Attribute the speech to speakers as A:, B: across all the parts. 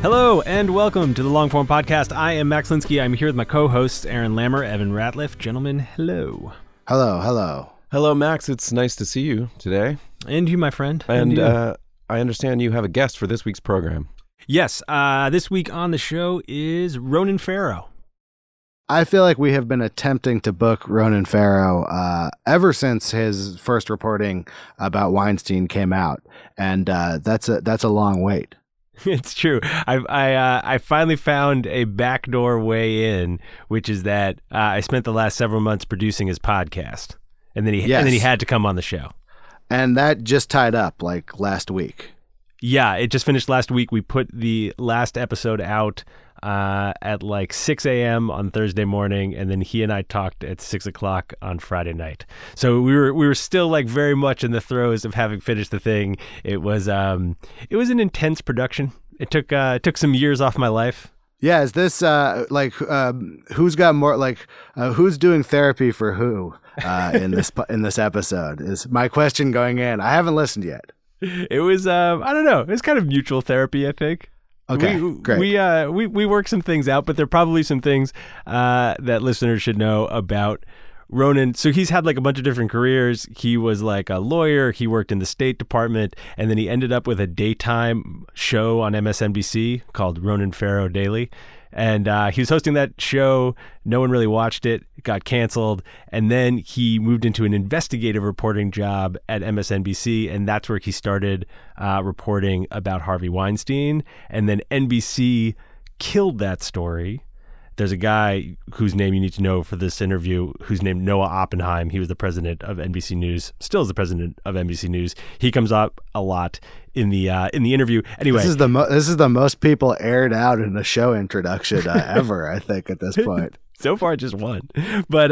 A: Hello and welcome to the Longform Podcast. I am Max Linsky. I'm here with my co-hosts Aaron Lammer, Evan Ratliff. Gentlemen, hello.
B: Hello, hello.
C: Hello, Max. It's nice to see you today.
A: And you, my friend.
C: And I understand you have a guest for this week's program.
A: Yes. This week on the show is Ronan Farrow.
B: I feel like we have been attempting to book Ronan Farrow ever since his first reporting about Weinstein came out, and that's a long wait.
A: It's true. I finally found a backdoor way in, which is that I spent the last several months producing his podcast, and then he had to come on the show.
B: And that just tied up like last week.
A: Yeah, it just finished last week. We put the last episode out at like 6 a.m. on Thursday morning, and then he and I talked at 6 o'clock on Friday night. So we were still like very much in the throes of having finished the thing. It was an intense production. It took some years off my life.
B: Yeah, is this who's got more who's doing therapy for who in this episode? Is my question going in. I haven't listened yet.
A: It was I don't know. It was kind of mutual therapy, I think.
B: Okay, great.
A: We worked some things out, but there are probably some things that listeners should know about Ronan. So he's had like a bunch of different careers. He was like a lawyer. He worked in the State Department, and then he ended up with a daytime show on MSNBC called Ronan Farrow Daily. And he was hosting that show. No one really watched it. It got canceled. And then he moved into an investigative reporting job at MSNBC. And that's where he started reporting about Harvey Weinstein. And then NBC killed that story. There's a guy whose name you need to know for this interview, who's named Noah Oppenheim. He was the president of NBC News, still is the president of NBC News. He comes up a lot in the interview. Anyway,
B: this is the most people aired out in a show introduction ever, I think, at this point.
A: So far, just one. But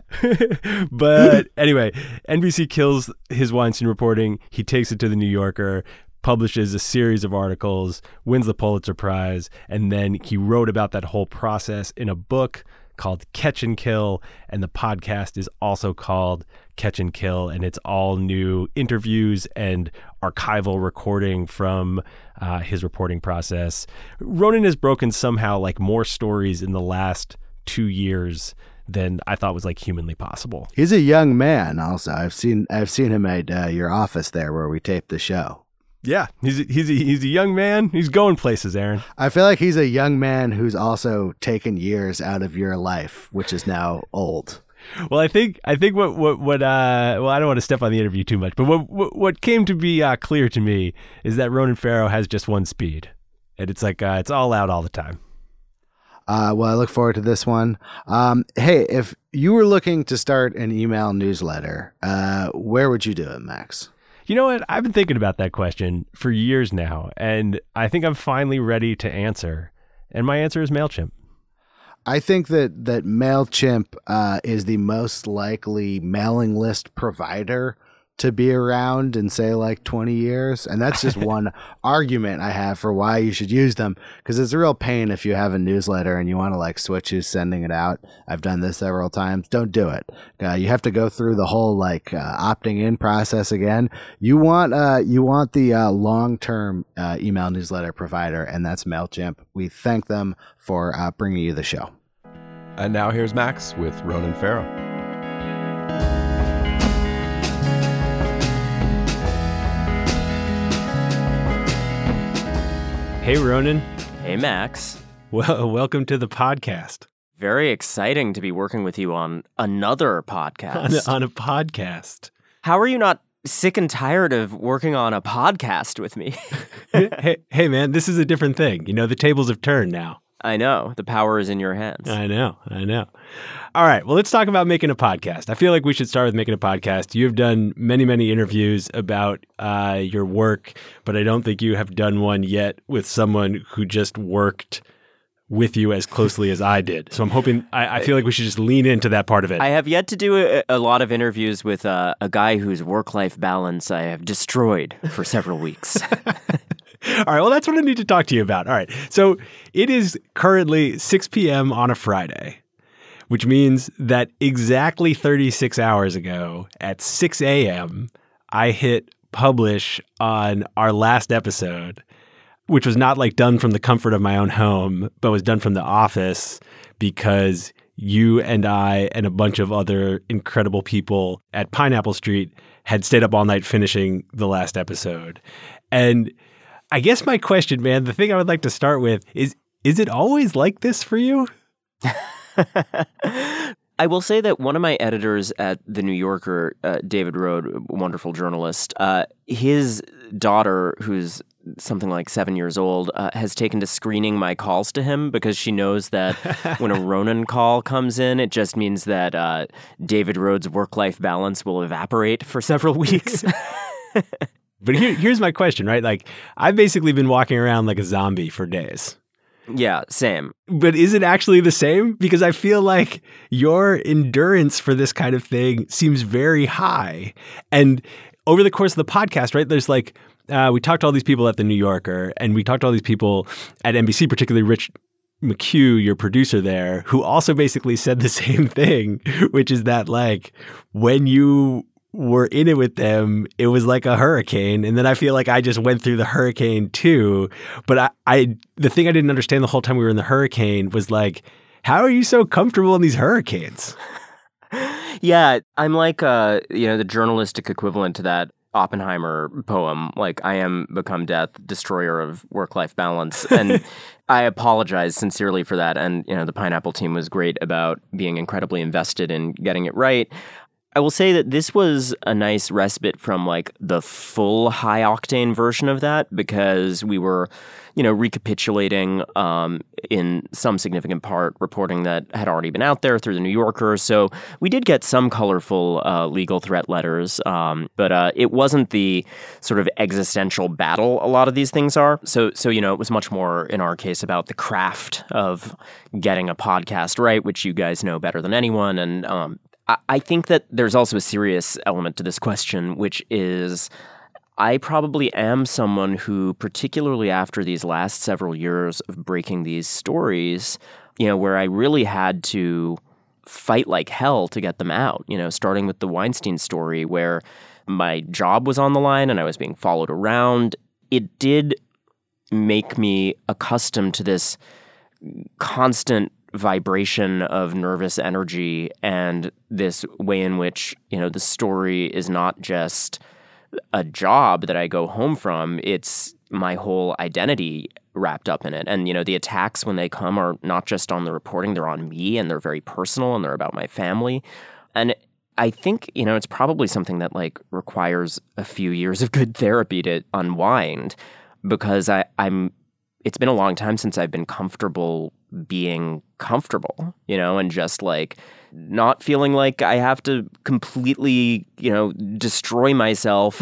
A: anyway, NBC kills his Weinstein reporting. He takes it to the New Yorker, publishes a series of articles, wins the Pulitzer Prize, and then he wrote about that whole process in a book called Catch and Kill, and the podcast is also called Catch and Kill, and it's all new interviews and archival recording from his reporting process. Ronan has broken somehow like more stories in the last 2 years than I thought was like humanly possible.
B: He's a young man also. I've seen him at your office there where we taped the show.
A: Yeah, he's a young man. He's going places, Aaron.
B: I feel like he's a young man who's also taken years out of your life, which is now old.
A: Well, I think what I don't want to step on the interview too much, but what came to be clear to me is that Ronan Farrow has just one speed, and it's like it's all out all the time.
B: Well, I look forward to this one. Hey, if you were looking to start an email newsletter, where would you do it, Max?
A: You know what? I've been thinking about that question for years now, and I think I'm finally ready to answer. And my answer is MailChimp.
B: I think that MailChimp is the most likely mailing list provider to be around in, say, like 20 years. And that's just one argument I have for why you should use them, because it's a real pain if you have a newsletter and you want to like switch who's sending it out. I've done this several times. Don't do it. You have to go through the whole like opting in process again. You want the long-term email newsletter provider, and that's MailChimp. We thank them for bringing you the show.
C: And now here's Max with Ronan Farrow.
A: Hey, Ronan.
D: Hey, Max.
A: Well, welcome to the podcast.
D: Very exciting to be working with you on another podcast.
A: On a podcast.
D: How are you not sick and tired of working on a podcast with me?
A: Hey, man, this is a different thing. You know, the tables have turned now.
D: I know. The power is in your hands.
A: I know. All right. Well, let's talk about making a podcast. I feel like we should start with making a podcast. You've done many, many interviews about your work, but I don't think you have done one yet with someone who just worked with you as closely as I did. So I'm hoping, I feel like we should just lean into that part of it.
D: I have yet to do a lot of interviews with a guy whose work-life balance I have destroyed for several weeks.
A: All right. Well, that's what I need to talk to you about. All right. So it is currently 6 p.m. on a Friday, which means that exactly 36 hours ago at 6 a.m., I hit publish on our last episode. which was not like done from the comfort of my own home, but was done from the office because you and I and a bunch of other incredible people at Pineapple Street had stayed up all night finishing the last episode. And I guess my question, man, the thing I would like to start with is it always like this for you?
D: I will say that one of my editors at The New Yorker, David Rode, wonderful journalist, his daughter, who's something like 7 years old, has taken to screening my calls to him because she knows that when a Ronan call comes in, it just means that David Rode's work-life balance will evaporate for several weeks.
A: But here's my question, right? Like, I've basically been walking around like a zombie for days.
D: Yeah, same.
A: But is it actually the same? Because I feel like your endurance for this kind of thing seems very high. And over the course of the podcast, right, there's like, we talked to all these people at The New Yorker, and we talked to all these people at NBC, particularly Rich McHugh, your producer there, who also basically said the same thing, which is that like when you were in it with them, it was like a hurricane. And then I feel like I just went through the hurricane too. But the thing I didn't understand the whole time we were in the hurricane was like, how are you so comfortable in these hurricanes?
D: Yeah, I'm like, the journalistic equivalent to that Oppenheimer poem, like I am become death, destroyer of work-life balance. And I apologize sincerely for that. And, the Pineapple team was great about being incredibly invested in getting it right. I will say that this was a nice respite from like the full high octane version of that because we were, recapitulating in some significant part reporting that had already been out there through The New Yorker. So we did get some colorful legal threat letters, but it wasn't the sort of existential battle a lot of these things are. So it was much more in our case about the craft of getting a podcast right, which you guys know better than anyone. And I think that there's also a serious element to this question, which is I probably am someone who, particularly after these last several years of breaking these stories, where I really had to fight like hell to get them out, starting with the Weinstein story where my job was on the line and I was being followed around. It did make me accustomed to this constant vibration of nervous energy and this way in which, the story is not just a job that I go home from, it's my whole identity wrapped up in it. And, the attacks when they come are not just on the reporting, they're on me and they're very personal and they're about my family. And I think, it's probably something that like requires a few years of good therapy to unwind because it's been a long time since I've been comfortable being comfortable, and just like not feeling like I have to completely, destroy myself.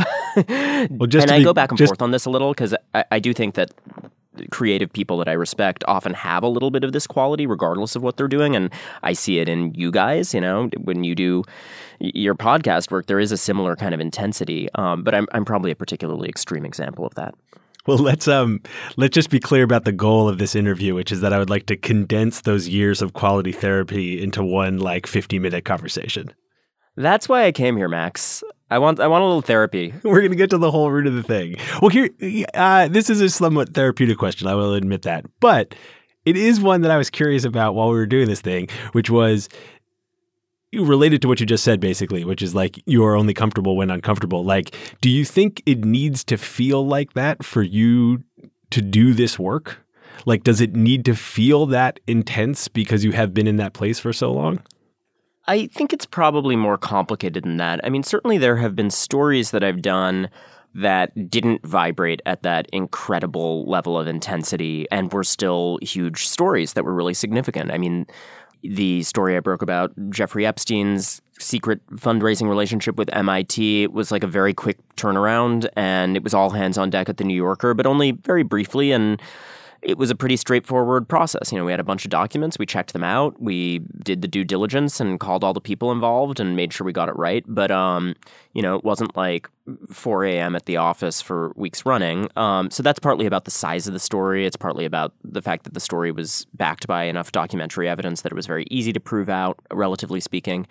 D: I go back and forth on this a little because I do think that creative people that I respect often have a little bit of this quality regardless of what they're doing. And I see it in you guys, when you do your podcast work, there is a similar kind of intensity. But I'm probably a particularly extreme example of that.
A: Well, let's just be clear about the goal of this interview, which is that I would like to condense those years of quality therapy into one like 50-minute conversation.
D: That's why I came here, Max. I want a little therapy.
A: We're going to get to the whole root of the thing. Well, here, this is a somewhat therapeutic question. I will admit that, but it is one that I was curious about while we were doing this thing, which was related to what you just said, basically, which is like you are only comfortable when uncomfortable. Like, do you think it needs to feel like that for you to do this work? Like, does it need to feel that intense because you have been in that place for so long?
D: I think it's probably more complicated than that. I mean, certainly there have been stories that I've done that didn't vibrate at that incredible level of intensity and were still huge stories that were really significant. I mean, the story I broke about Jeffrey Epstein's secret fundraising relationship with MIT was like a very quick turnaround, and it was all hands on deck at The New Yorker, but only very briefly, and it was a pretty straightforward process. We had a bunch of documents, we checked them out, we did the due diligence and called all the people involved and made sure we got it right. But, it wasn't like 4 a.m. at the office for weeks running. So that's partly about the size of the story. It's partly about the fact that the story was backed by enough documentary evidence that it was very easy to prove out, relatively speaking.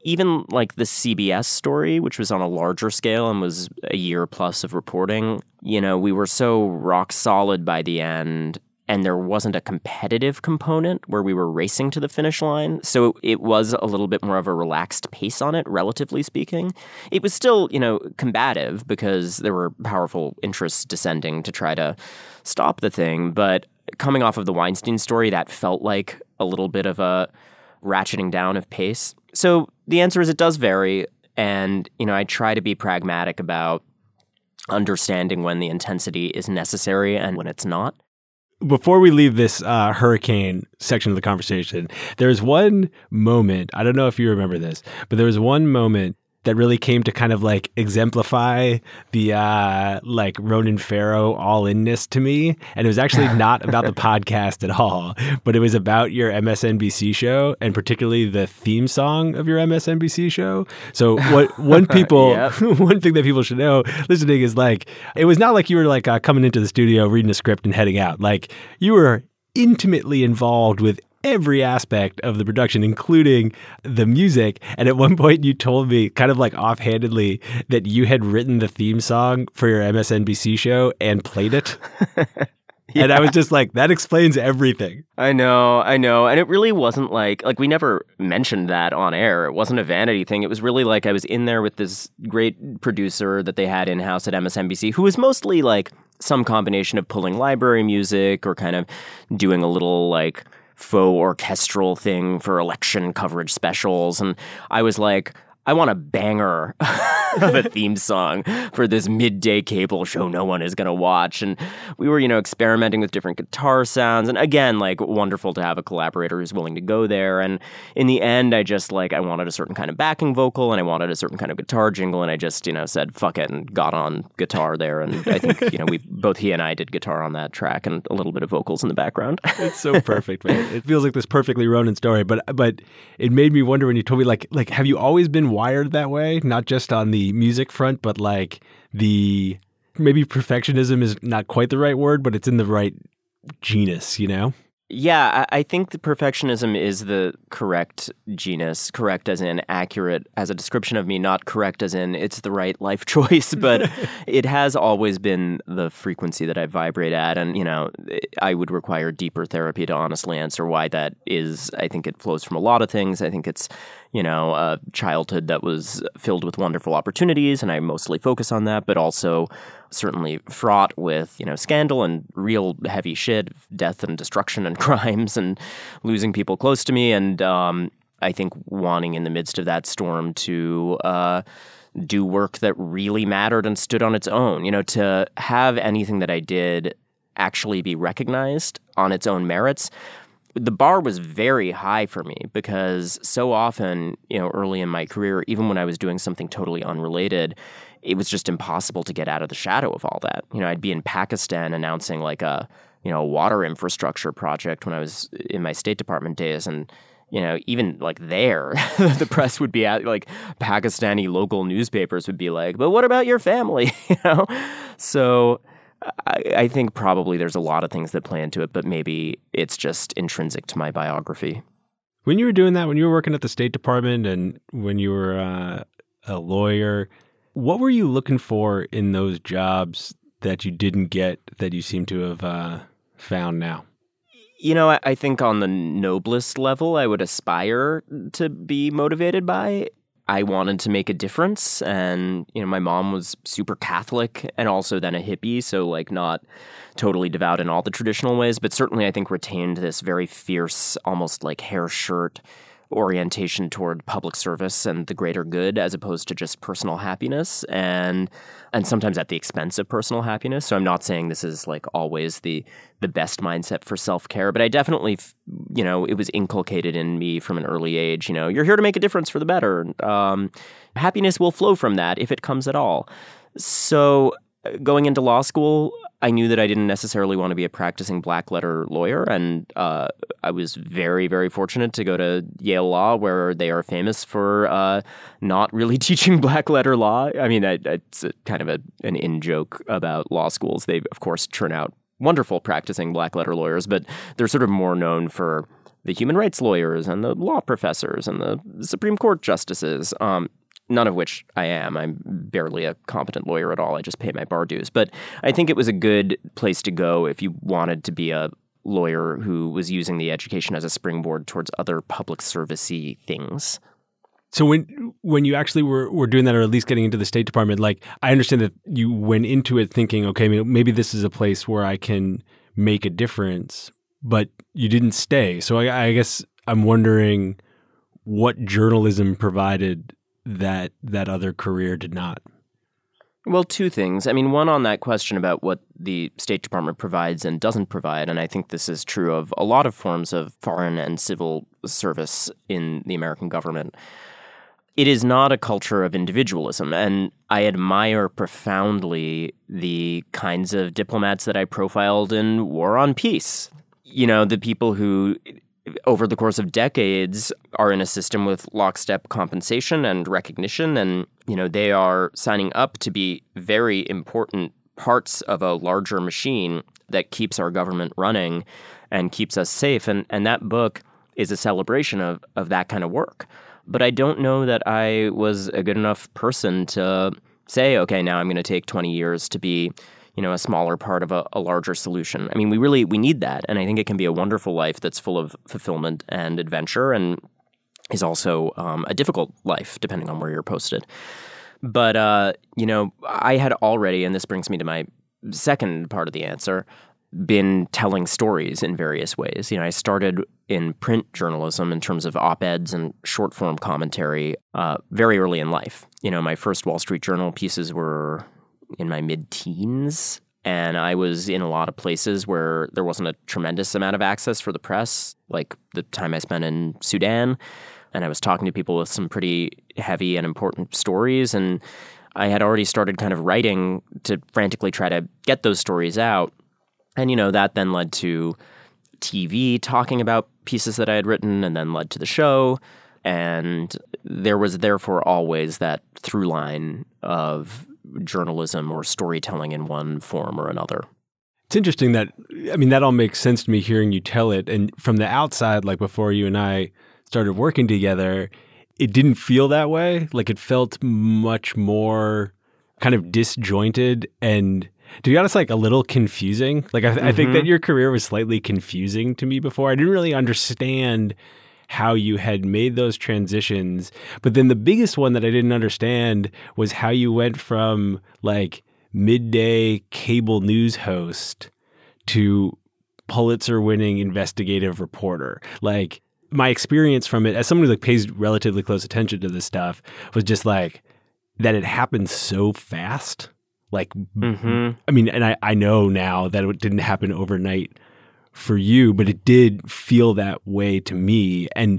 D: even like the CBS story, which was on a larger scale and was a year plus of reporting, you know, we were so rock solid by the end, and there wasn't a competitive component where we were racing to the finish line. So it was a little bit more of a relaxed pace on it, relatively speaking. It was still, you know, combative because there were powerful interests descending to try to stop the thing. But coming off of the Weinstein story, that felt like a little bit of a ratcheting down of pace. So the answer is it does vary. And, you know, I try to be pragmatic about understanding when the intensity is necessary and when it's not.
A: Before we leave this hurricane section of the conversation, there's one moment, I don't know if you remember this, but there was one moment that really came to kind of like exemplify the like Ronan Farrow all-inness to me. And it was actually not about the podcast at all, but it was about your MSNBC show and particularly the theme song of your MSNBC show. So one thing that people should know listening is like, it was not like you were like coming into the studio, reading a script and heading out. Like you were intimately involved with every aspect of the production, including the music. And at one point you told me kind of like offhandedly that you had written the theme song for your MSNBC show and played it. Yeah. And I was just like, that explains everything.
D: I know. And it really wasn't like we never mentioned that on air. It wasn't a vanity thing. It was really like I was in there with this great producer that they had in-house at MSNBC, who was mostly like some combination of pulling library music or kind of doing a little like faux orchestral thing for election coverage specials. And I was like, I want a banger of a theme song for this midday cable show no one is going to watch. And we were, you know, experimenting with different guitar sounds. And again, like wonderful to have a collaborator who's willing to go there. And in the end, I just like, I wanted a certain kind of backing vocal and I wanted a certain kind of guitar jingle. And I just, you know, said, fuck it, and got on guitar there. And I think, you know, both he and I did guitar on that track and a little bit of vocals in the background.
A: It's so perfect, man. It feels like this perfectly Ronan story. But it made me wonder when you told me, like, have you always been wired that way, not just on the music front, but like the maybe perfectionism is not quite the right word, but it's in the right genus, you know?
D: Yeah, I think the perfectionism is the correct genus, correct as in accurate as a description of me, not correct as in it's the right life choice, but it has always been the frequency that I vibrate at. And, you know, I would require deeper therapy to honestly answer why that is. I think it flows from a lot of things. I think it's, you know, a childhood that was filled with wonderful opportunities, and I mostly focus on that, but also certainly fraught with, you know, scandal and real heavy shit, death and destruction and crimes and losing people close to me. And I think wanting in the midst of that storm to do work that really mattered and stood on its own, you know, to have anything that I did actually be recognized on its own merits. The bar was very high for me because so often, you know, early in my career, even when I was doing something totally unrelated, it was just impossible to get out of the shadow of all that. You know, I'd be in Pakistan announcing like a, you know, water infrastructure project when I was in my State Department days. And, you know, even like there, the press would be at like Pakistani local newspapers would be like, but what about your family? You know? So I think probably there's a lot of things that play into it, but maybe it's just intrinsic to my biography.
A: When you were doing that, when you were working at the State Department and when you were a lawyer, what were you looking for in those jobs that you didn't get that you seem to have found now?
D: You know, I think on the noblest level, I would aspire to be motivated by. I wanted to make a difference, and, you know, my mom was super Catholic and also then a hippie, so like not totally devout in all the traditional ways, but certainly I think retained this very fierce, almost like hair shirt orientation toward public service and the greater good as opposed to just personal happiness and sometimes at the expense of personal happiness. So I'm not saying this is like always the best mindset for self-care, but I definitely, you know, it was inculcated in me from an early age, you know, you're here to make a difference for the better. Happiness will flow from that if it comes at all. So going into law school, I knew that I didn't necessarily want to be a practicing black letter lawyer, and I was very, very fortunate to go to Yale Law, where they are famous for not really teaching black letter law. I mean, it's kind of an in-joke about law schools. They, of course, turn out wonderful practicing black letter lawyers, but they're sort of more known for the human rights lawyers and the law professors and the Supreme Court justices, none of which I am. I'm barely a competent lawyer at all. I just pay my bar dues. But I think it was a good place to go if you wanted to be a lawyer who was using the education as a springboard towards other public service-y things.
A: So when you actually were doing that, or at least getting into the State Department, like, I understand that you went into it thinking, okay, maybe this is a place where I can make a difference, but you didn't stay. So I guess I'm wondering what journalism provided that other career did not.
D: Well, two things. I mean, one on that question about what the State Department provides and doesn't provide, and I think this is true of a lot of forms of foreign and civil service in the American government. It is not a culture of individualism, and I admire profoundly the kinds of diplomats that I profiled in War on Peace. You know, the people who, over the course of decades, are in a system with lockstep compensation and recognition, and, you know, they are signing up to be very important parts of a larger machine that keeps our government running and keeps us safe. And that book is a celebration of that kind of work. But I don't know that I was a good enough person to say, okay, now I'm going to take 20 years to be, you know, a smaller part of a larger solution. I mean, we need that. And I think it can be a wonderful life that's full of fulfillment and adventure, and is also a difficult life, depending on where you're posted. But, you know, I had already, and this brings me to my second part of the answer, been telling stories in various ways. You know, I started in print journalism in terms of op-eds and short-form commentary very early in life. You know, my first Wall Street Journal pieces were in my mid-teens, and I was in a lot of places where there wasn't a tremendous amount of access for the press, like the time I spent in Sudan, and I was talking to people with some pretty heavy and important stories, and I had already started kind of writing to frantically try to get those stories out. And, you know, that then led to TV talking about pieces that I had written, and then led to the show. And there was therefore always that through line of journalism or storytelling in one form or another.
A: It's interesting that, I mean, that all makes sense to me hearing you tell it. And from the outside, like before you and I started working together, it didn't feel that way. Like, it felt much more kind of disjointed and, to be honest, like a little confusing. Like, I think that your career was slightly confusing to me before. I didn't really understand how you had made those transitions. But then the biggest one that I didn't understand was how you went from like midday cable news host to Pulitzer-winning investigative reporter. Like, my experience from it, as someone who like pays relatively close attention to this stuff, was just like that it happened so fast. Like, I mean, and I know now that it didn't happen overnight for you, but it did feel that way to me. And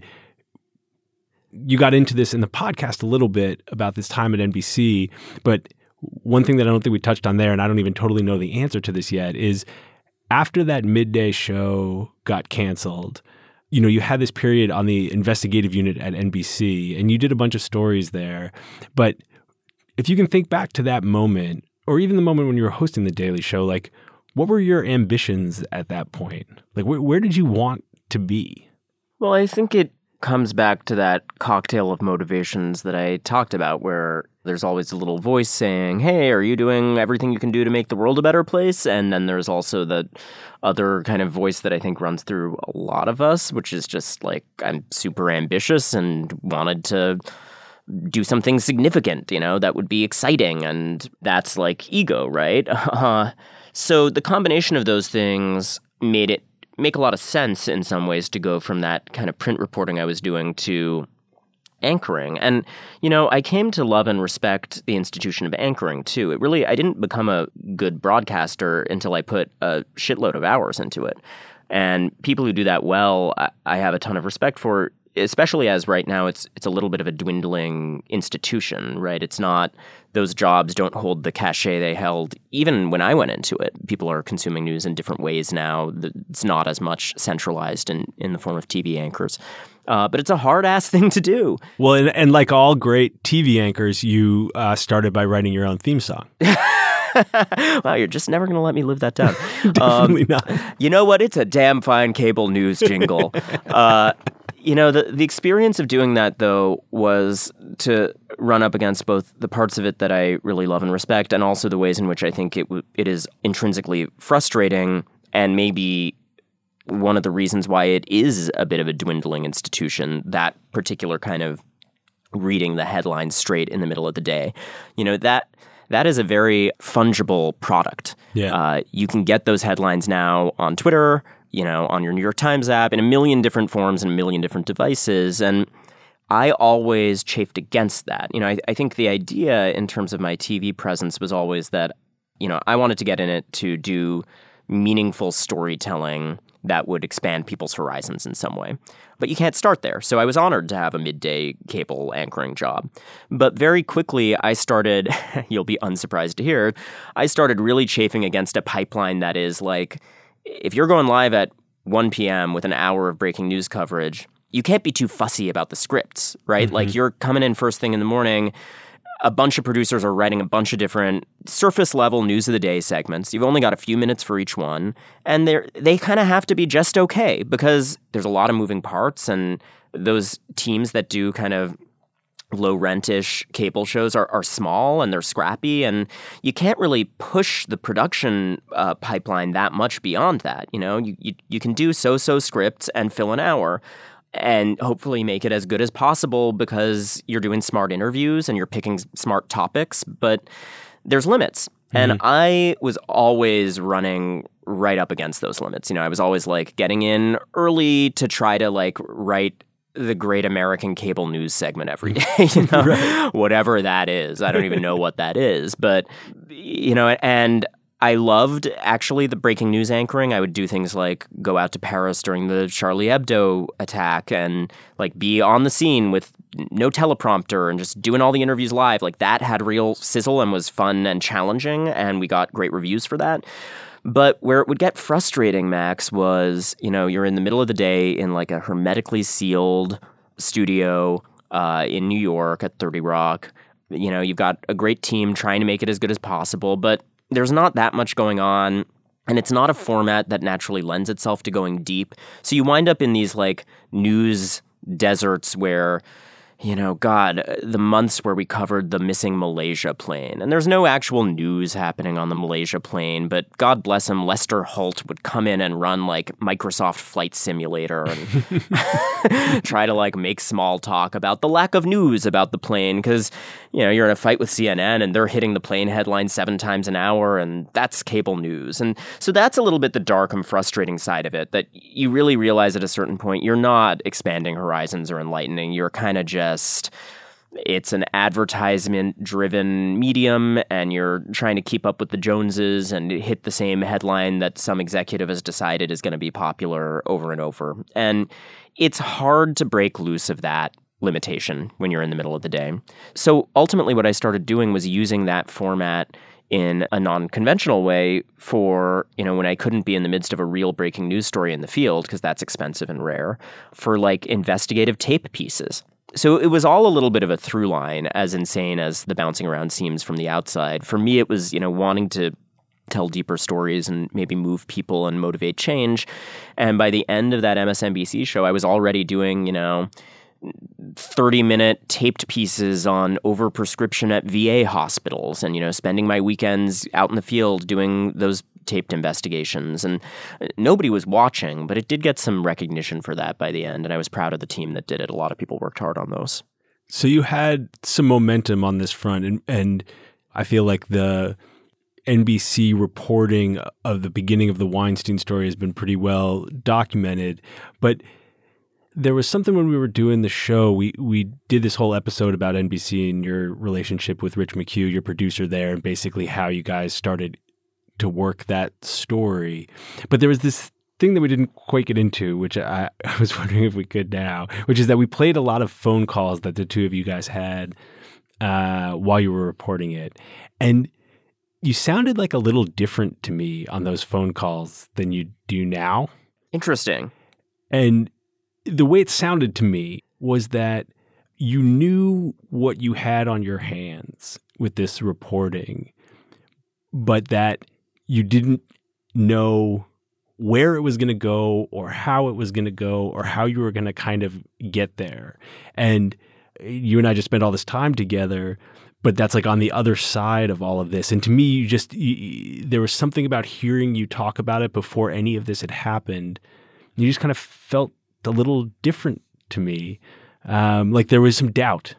A: you got into this in the podcast a little bit about this time at NBC, but one thing that I don't think we touched on there, and I don't even totally know the answer to this yet, is after that midday show got canceled, you know, you had this period on the investigative unit at NBC, and you did a bunch of stories there. But if you can think back to that moment, or even the moment when you were hosting The Daily Show, like, what were your ambitions at that point? Like, where did you want to be?
D: Well, I think it comes back to that cocktail of motivations that I talked about, where there's always a little voice saying, hey, are you doing everything you can do to make the world a better place? And then there's also the other kind of voice that I think runs through a lot of us, which is just like, I'm super ambitious and wanted to do something significant, you know, that would be exciting. And that's like ego, right? So the combination of those things made it make a lot of sense in some ways to go from that kind of print reporting I was doing to anchoring. And, you know, I came to love and respect the institution of anchoring too. I didn't become a good broadcaster until I put a shitload of hours into it. And people who do that well, I have a ton of respect for, especially as right now it's a little bit of a dwindling institution, right? It's not, those jobs don't hold the cachet they held even when I went into it. People are consuming news in different ways now. It's not as much centralized in the form of TV anchors. But it's a hard-ass thing to do.
A: Well, and like all great TV anchors, you started by writing your own theme song.
D: Wow, you're just never going to let me live that down.
A: Definitely not.
D: You know what? It's a damn fine cable news jingle. The experience of doing that, though, was to run up against both the parts of it that I really love and respect, and also the ways in which I think it is intrinsically frustrating, and maybe one of the reasons why it is a bit of a dwindling institution, that particular kind of reading the headlines straight in the middle of the day. That is a very fungible product.
A: Yeah.
D: You can get those headlines now on Twitter, on your New York Times app, in a million different forms and a million different devices. And I always chafed against that. I think the idea in terms of my TV presence was always that, I wanted to get in it to do meaningful storytelling that would expand people's horizons in some way. But you can't start there. So I was honored to have a midday cable anchoring job. But very quickly, I started, you'll be unsurprised to hear, I started really chafing against a pipeline that is like, if you're going live at 1 p.m. with an hour of breaking news coverage, you can't be too fussy about the scripts, right?
A: Mm-hmm.
D: Like you're coming in first thing in the morning, a bunch of producers are writing a bunch of different surface-level news of the day segments. You've only got a few minutes for each one, and they kind of have to be just okay because there's a lot of moving parts, and those teams that do kind of low-rent-ish cable shows are small and they're scrappy, and you can't really push the production pipeline that much beyond that. You can do so-so scripts and fill an hour, and hopefully make it as good as possible because you're doing smart interviews and you're picking smart topics, but there's limits. Mm-hmm. And I was always running right up against those limits. I was always like getting in early to try to like write the great American cable news segment every day,
A: Right.
D: Whatever that is. I don't even know what that is, but, and I loved actually the breaking news anchoring. I would do things like go out to Paris during the Charlie Hebdo attack and like be on the scene with no teleprompter and just doing all the interviews live. Like that had real sizzle and was fun and challenging, and we got great reviews for that. But where it would get frustrating, Max, was, you're in the middle of the day in like a hermetically sealed studio in New York at 30 Rock. You've got a great team trying to make it as good as possible, but there's not that much going on, and it's not a format that naturally lends itself to going deep. So you wind up in these like news deserts where, the months where we covered the missing Malaysia plane. And there's no actual news happening on the Malaysia plane, but God bless him, Lester Holt would come in and run like Microsoft Flight Simulator and try to like make small talk about the lack of news about the plane because, you're in a fight with CNN and they're hitting the plane headline 7 times an hour, and that's cable news. And so that's a little bit the dark and frustrating side of it, that you really realize at a certain point you're not expanding horizons or enlightening. You're kind of just, it's an advertisement-driven medium, and you're trying to keep up with the Joneses and hit the same headline that some executive has decided is going to be popular over and over. And it's hard to break loose of that limitation when you're in the middle of the day. So ultimately what I started doing was using that format in a non-conventional way for, when I couldn't be in the midst of a real breaking news story in the field, because that's expensive and rare, for like investigative tape pieces. So it was all a little bit of a through line, as insane as the bouncing around seems from the outside. For me, it was, wanting to tell deeper stories and maybe move people and motivate change. And by the end of that MSNBC show, I was already doing, 30-minute taped pieces on overprescription at VA hospitals and, spending my weekends out in the field doing those taped investigations. And nobody was watching, but it did get some recognition for that by the end, and I was proud of the team that did it. A lot of people worked hard on those.
A: So you had some momentum on this front, and I feel like the NBC reporting of the beginning of the Weinstein story has been pretty well documented, but there was something when we were doing the show, we did this whole episode about NBC and your relationship with Rich McHugh, your producer there, and basically how you guys started to work that story. But there was this thing that we didn't quite get into, which I was wondering if we could now, which is that we played a lot of phone calls that the two of you guys had while you were reporting it. And you sounded like a little different to me on those phone calls than you do now.
D: Interesting.
A: And the way it sounded to me was that you knew what you had on your hands with this reporting, but that you didn't know where it was going to go or how it was going to go or how you were going to kind of get there. And you and I just spent all this time together, but that's like on the other side of all of this. And to me, there was something about hearing you talk about it before any of this had happened. You just kind of felt a little different to me. Like there was some doubt,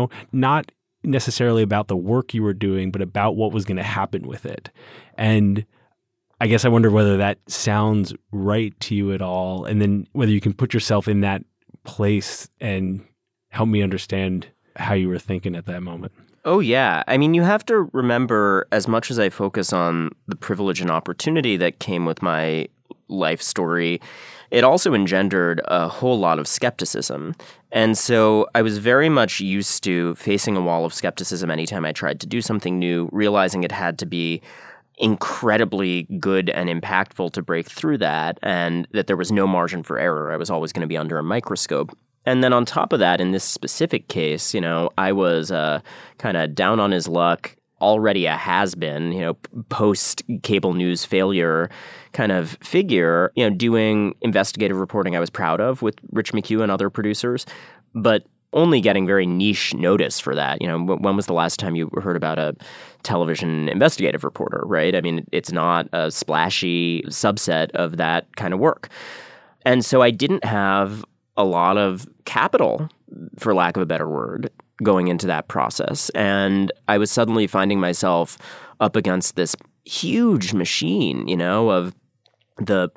A: not necessarily about the work you were doing, but about what was going to happen with it. And I guess I wonder whether that sounds right to you at all, and then whether you can put yourself in that place and help me understand how you were thinking at that moment.
D: Oh, yeah. I mean, you have to remember, as much as I focus on the privilege and opportunity that came with my life story, it also engendered a whole lot of skepticism. And so I was very much used to facing a wall of skepticism anytime I tried to do something new, realizing it had to be incredibly good and impactful to break through that, and that there was no margin for error. I was always going to be under a microscope. And then on top of that, in this specific case, I was kind of down on his luck, already a has-been, post-cable news failure kind of figure, doing investigative reporting I was proud of with Rich McHugh and other producers, but only getting very niche notice for that. When was the last time you heard about a television investigative reporter, right? I mean, it's not a splashy subset of that kind of work. And so I didn't have a lot of capital, for lack of a better word, going into that process. And I was suddenly finding myself up against this huge machine, of the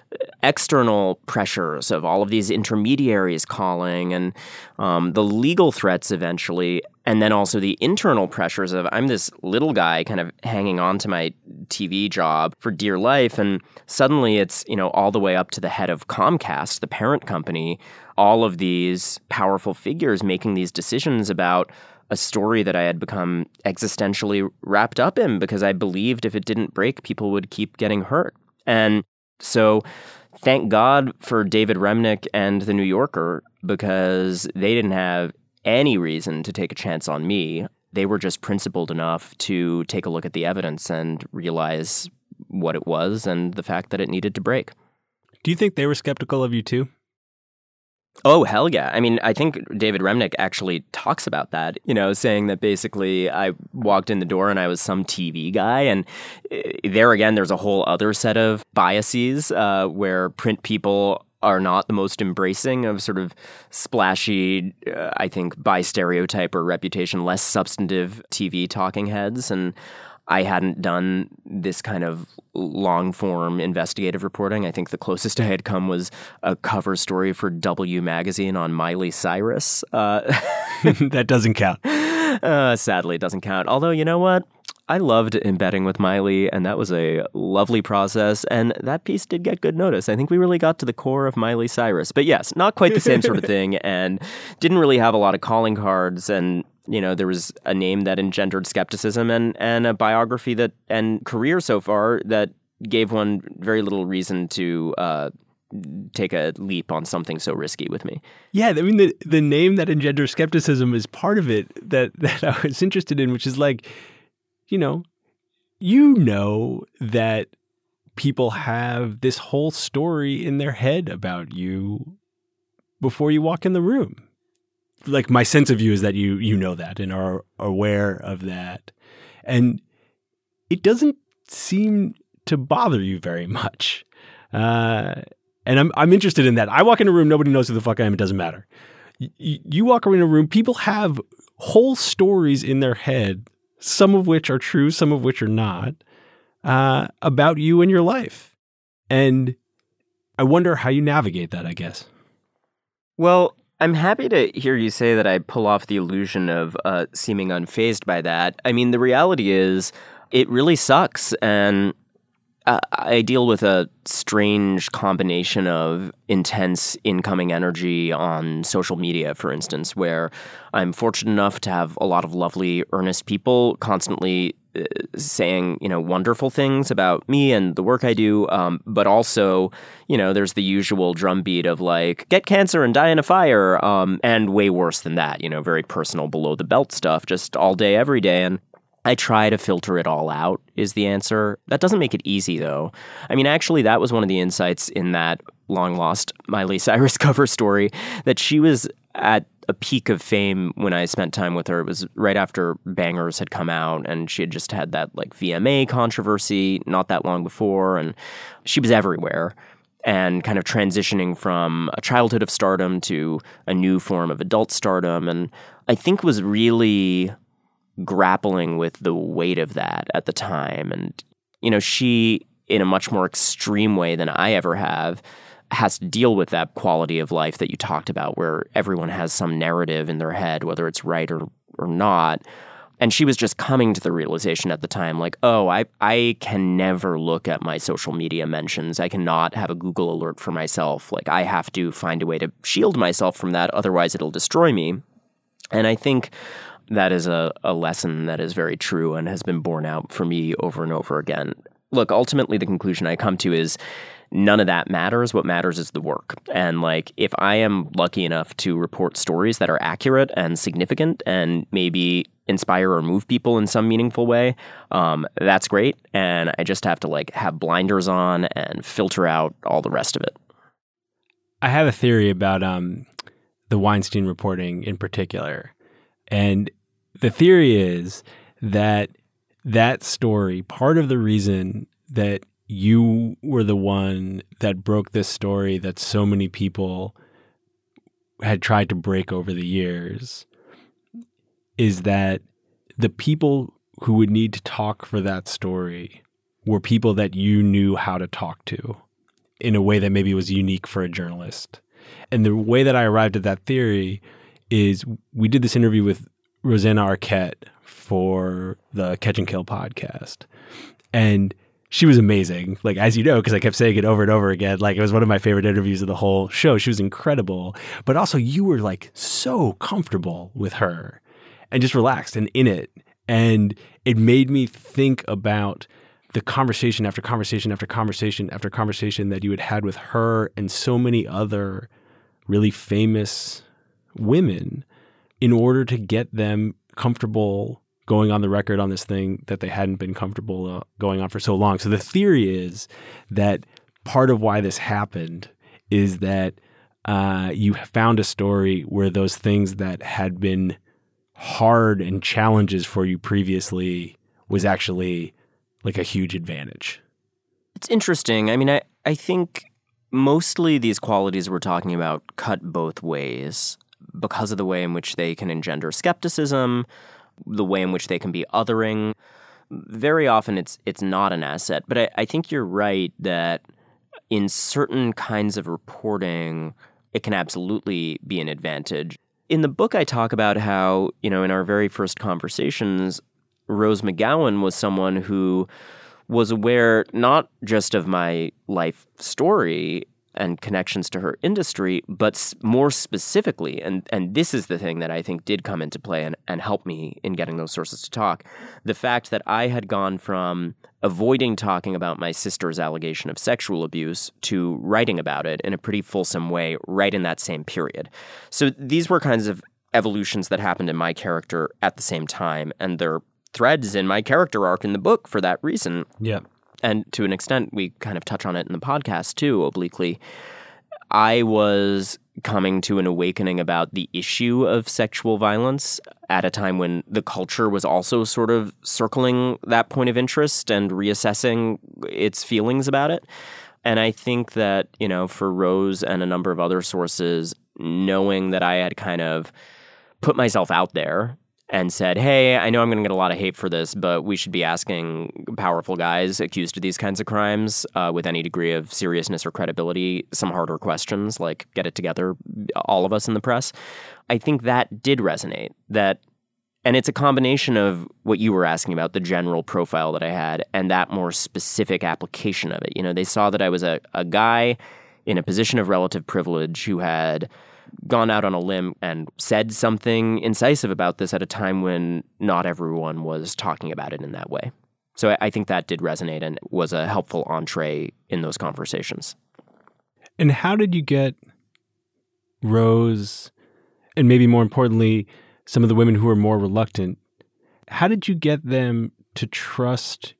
D: external pressures of all of these intermediaries calling and the legal threats eventually, and then also the internal pressures of I'm this little guy kind of hanging on to my TV job for dear life, and suddenly it's all the way up to the head of Comcast, the parent company, all of these powerful figures making these decisions about a story that I had become existentially wrapped up in because I believed if it didn't break, people would keep getting hurt. And so thank God for David Remnick and The New Yorker, because they didn't have any reason to take a chance on me. They were just principled enough to take a look at the evidence and realize what it was and the fact that it needed to break.
A: Do you think they were skeptical of you too?
D: Oh, hell yeah. I mean, I think David Remnick actually talks about that, saying that basically I walked in the door and I was some TV guy. And there again, there's a whole other set of biases where print people are not the most embracing of sort of splashy, I think, by stereotype or reputation, less substantive TV talking heads. And I hadn't done this kind of long-form investigative reporting. I think the closest I had come was a cover story for W Magazine on Miley Cyrus.
A: That doesn't count.
D: Sadly, it doesn't count. Although, you know what? I loved embedding with Miley, and that was a lovely process, and that piece did get good notice. I think we really got to the core of Miley Cyrus. But yes, not quite the same sort of thing, and didn't really have a lot of calling cards, and there was a name that engendered skepticism and a biography that and career so far that gave one very little reason to take a leap on something so risky with me.
A: Yeah, I mean, the name that engenders skepticism is part of it that I was interested in, which is like, that people have this whole story in their head about you before you walk in the room. Like, my sense of you is that you know that and are aware of that. And it doesn't seem to bother you very much. And I'm interested in that. I walk in a room, nobody knows who the fuck I am. It doesn't matter. You walk around a room, people have whole stories in their head, some of which are true, some of which are not, about you and your life. And I wonder how you navigate that, I guess.
D: Well, I'm happy to hear you say that I pull off the illusion of seeming unfazed by that. I mean, the reality is it really sucks. And I deal with a strange combination of intense incoming energy on social media, for instance, where I'm fortunate enough to have a lot of lovely, earnest people constantly saying, wonderful things about me and the work I do. But also, there's the usual drumbeat of like, get cancer and die in a fire. And way worse than that, very personal below the belt stuff, just all day, every day. And I try to filter it all out is the answer. That doesn't make it easy, though. I mean, actually, that was one of the insights in that long-lost Miley Cyrus cover story, that she was at a peak of fame when I spent time with her. It was right after Bangers had come out, and she had just had that like VMA controversy not that long before, and she was everywhere and kind of transitioning from a childhood of stardom to a new form of adult stardom, and I think was really grappling with the weight of that at the time. And, you know, she, in a much more extreme way than I ever have, has to deal with that quality of life that you talked about, where everyone has some narrative in their head, whether it's right or not. And she was just coming to the realization at the time, like, oh, I can never look at my social media mentions. I cannot have a Google alert for myself. Like, I have to find a way to shield myself from that. Otherwise, it'll destroy me. And I think that is a lesson that is very true and has been borne out for me over and over again. Look, ultimately, the conclusion I come to is none of that matters. What matters is the work. And like, if I am lucky enough to report stories that are accurate and significant and maybe inspire or move people in some meaningful way, that's great. And I just have to like have blinders on and filter out all the rest of it.
A: I have a theory about the Weinstein reporting in particular. And the theory is that that story, part of the reason that you were the one that broke this story that so many people had tried to break over the years, is that the people who would need to talk for that story were people that you knew how to talk to in a way that maybe was unique for a journalist. And the way that I arrived at that theory is we did this interview with Rosanna Arquette for the Catch and Kill podcast. And she was amazing, like, as you know, because I kept saying it over and over again. Like, it was one of my favorite interviews of the whole show. She was incredible. But also, you were, like, so comfortable with her and just relaxed and in it. And it made me think about the conversation after conversation after conversation after conversation that you had with her and so many other really famous women in order to get them comfortable going on the record on this thing that they hadn't been comfortable going on for so long. So the theory is that part of why this happened is that you found a story where those things that had been hard and challenges for you previously was actually like a huge advantage.
D: It's interesting. I mean, I think mostly these qualities we're talking about cut both ways because of the way in which they can engender skepticism, the way in which they can be othering. Very often it's not an asset. But I think you're right that in certain kinds of reporting, it can absolutely be an advantage. In the book, I talk about how, in our very first conversations, Rose McGowan was someone who was aware not just of my life story and connections to her industry, but more specifically, and this is the thing that I think did come into play and help me in getting those sources to talk, the fact that I had gone from avoiding talking about my sister's allegation of sexual abuse to writing about it in a pretty fulsome way right in that same period. So these were kinds of evolutions that happened in my character at the same time, and they're threads in my character arc in the book for that reason.
A: Yeah.
D: And to an extent, we kind of touch on it in the podcast too, obliquely. I was coming to an awakening about the issue of sexual violence at a time when the culture was also sort of circling that point of interest and reassessing its feelings about it. And I think that, for Rose and a number of other sources, knowing that I had kind of put myself out there and said, hey, I know I'm going to get a lot of hate for this, but we should be asking powerful guys accused of these kinds of crimes with any degree of seriousness or credibility some harder questions, like get it together, all of us in the press. I think that did resonate. And it's a combination of what you were asking about, the general profile that I had, and that more specific application of it. They saw that I was a guy in a position of relative privilege who had gone out on a limb and said something incisive about this at a time when not everyone was talking about it in that way. So I think that did resonate and was a helpful entree in those conversations.
A: And how did you get Rose, and maybe more importantly, some of the women who were more reluctant,
E: how did you get them to trust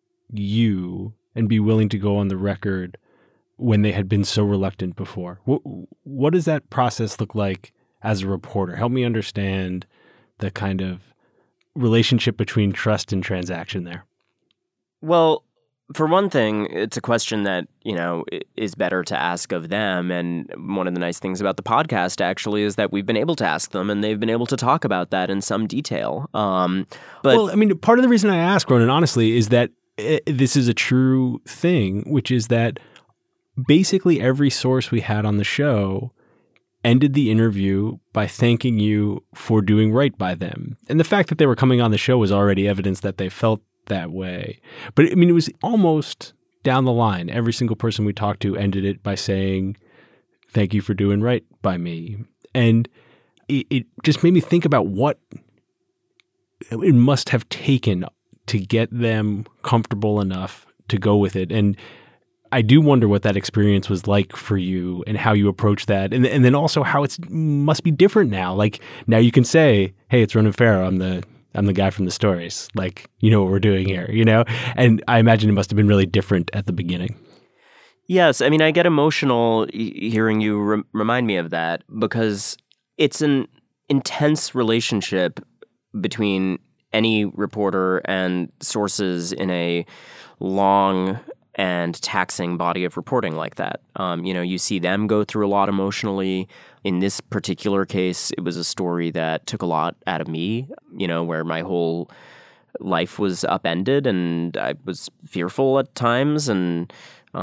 E: you and be willing to go on the record when they had been so reluctant before? What does that process look like as a reporter? Help me understand the kind of relationship between trust and transaction there.
D: Well, for one thing, it's a question that, is better to ask of them. And one of the nice things about the podcast, actually, is that we've been able to ask them and they've been able to talk about that in some detail. But
E: well, I mean, part of the reason I ask, Ronan, honestly, is that this is a true thing, which is that basically every source we had on the show ended the interview by thanking you for doing right by them. And the fact that they were coming on the show was already evidence that they felt that way. But I mean, it was almost down the line. Every single person we talked to ended it by saying, thank you for doing right by me. And it just made me think about what it must have taken to get them comfortable enough to go with it. And I do wonder what that experience was like for you and how you approach that. And then also how it must be different now. Like now you can say, hey, it's Ronan Farrow. I'm the guy from the stories. Like, you know what we're doing here, And I imagine it must have been really different at the beginning.
D: Yes. I mean, I get emotional hearing you remind me of that because it's an intense relationship between any reporter and sources in a long and taxing body of reporting like that. You see them go through a lot emotionally. In this particular case, it was a story that took a lot out of me, where my whole life was upended and I was fearful at times and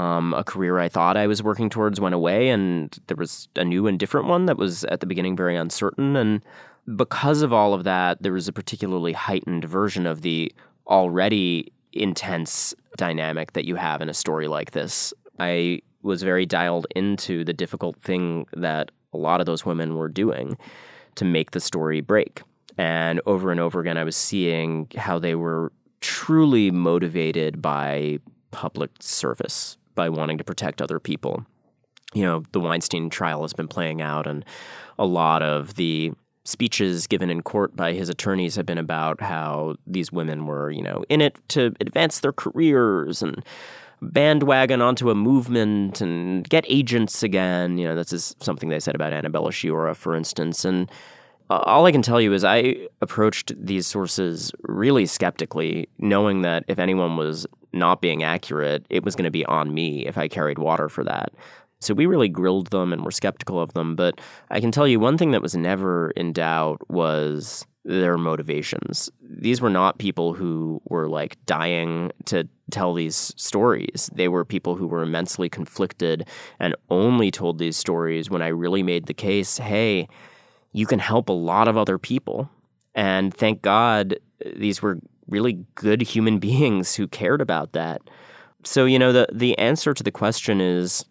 D: a career I thought I was working towards went away and there was a new and different one that was at the beginning very uncertain. And because of all of that, there was a particularly heightened version of the already intense dynamic that you have in a story like this. I was very dialed into the difficult thing that a lot of those women were doing to make the story break. And over again, I was seeing how they were truly motivated by public service, by wanting to protect other people. The Weinstein trial has been playing out, and a lot of the speeches given in court by his attorneys have been about how these women were, in it to advance their careers and bandwagon onto a movement and get agents again. This is something they said about Annabella Sciorra, for instance. And all I can tell you is I approached these sources really skeptically, knowing that if anyone was not being accurate, it was going to be on me if I carried water for that. So we really grilled them and were skeptical of them. But I can tell you one thing that was never in doubt was their motivations. These were not people who were like dying to tell these stories. They were people who were immensely conflicted and only told these stories when I really made the case, hey, you can help a lot of other people. And thank God these were really good human beings who cared about that. So, the answer to the question is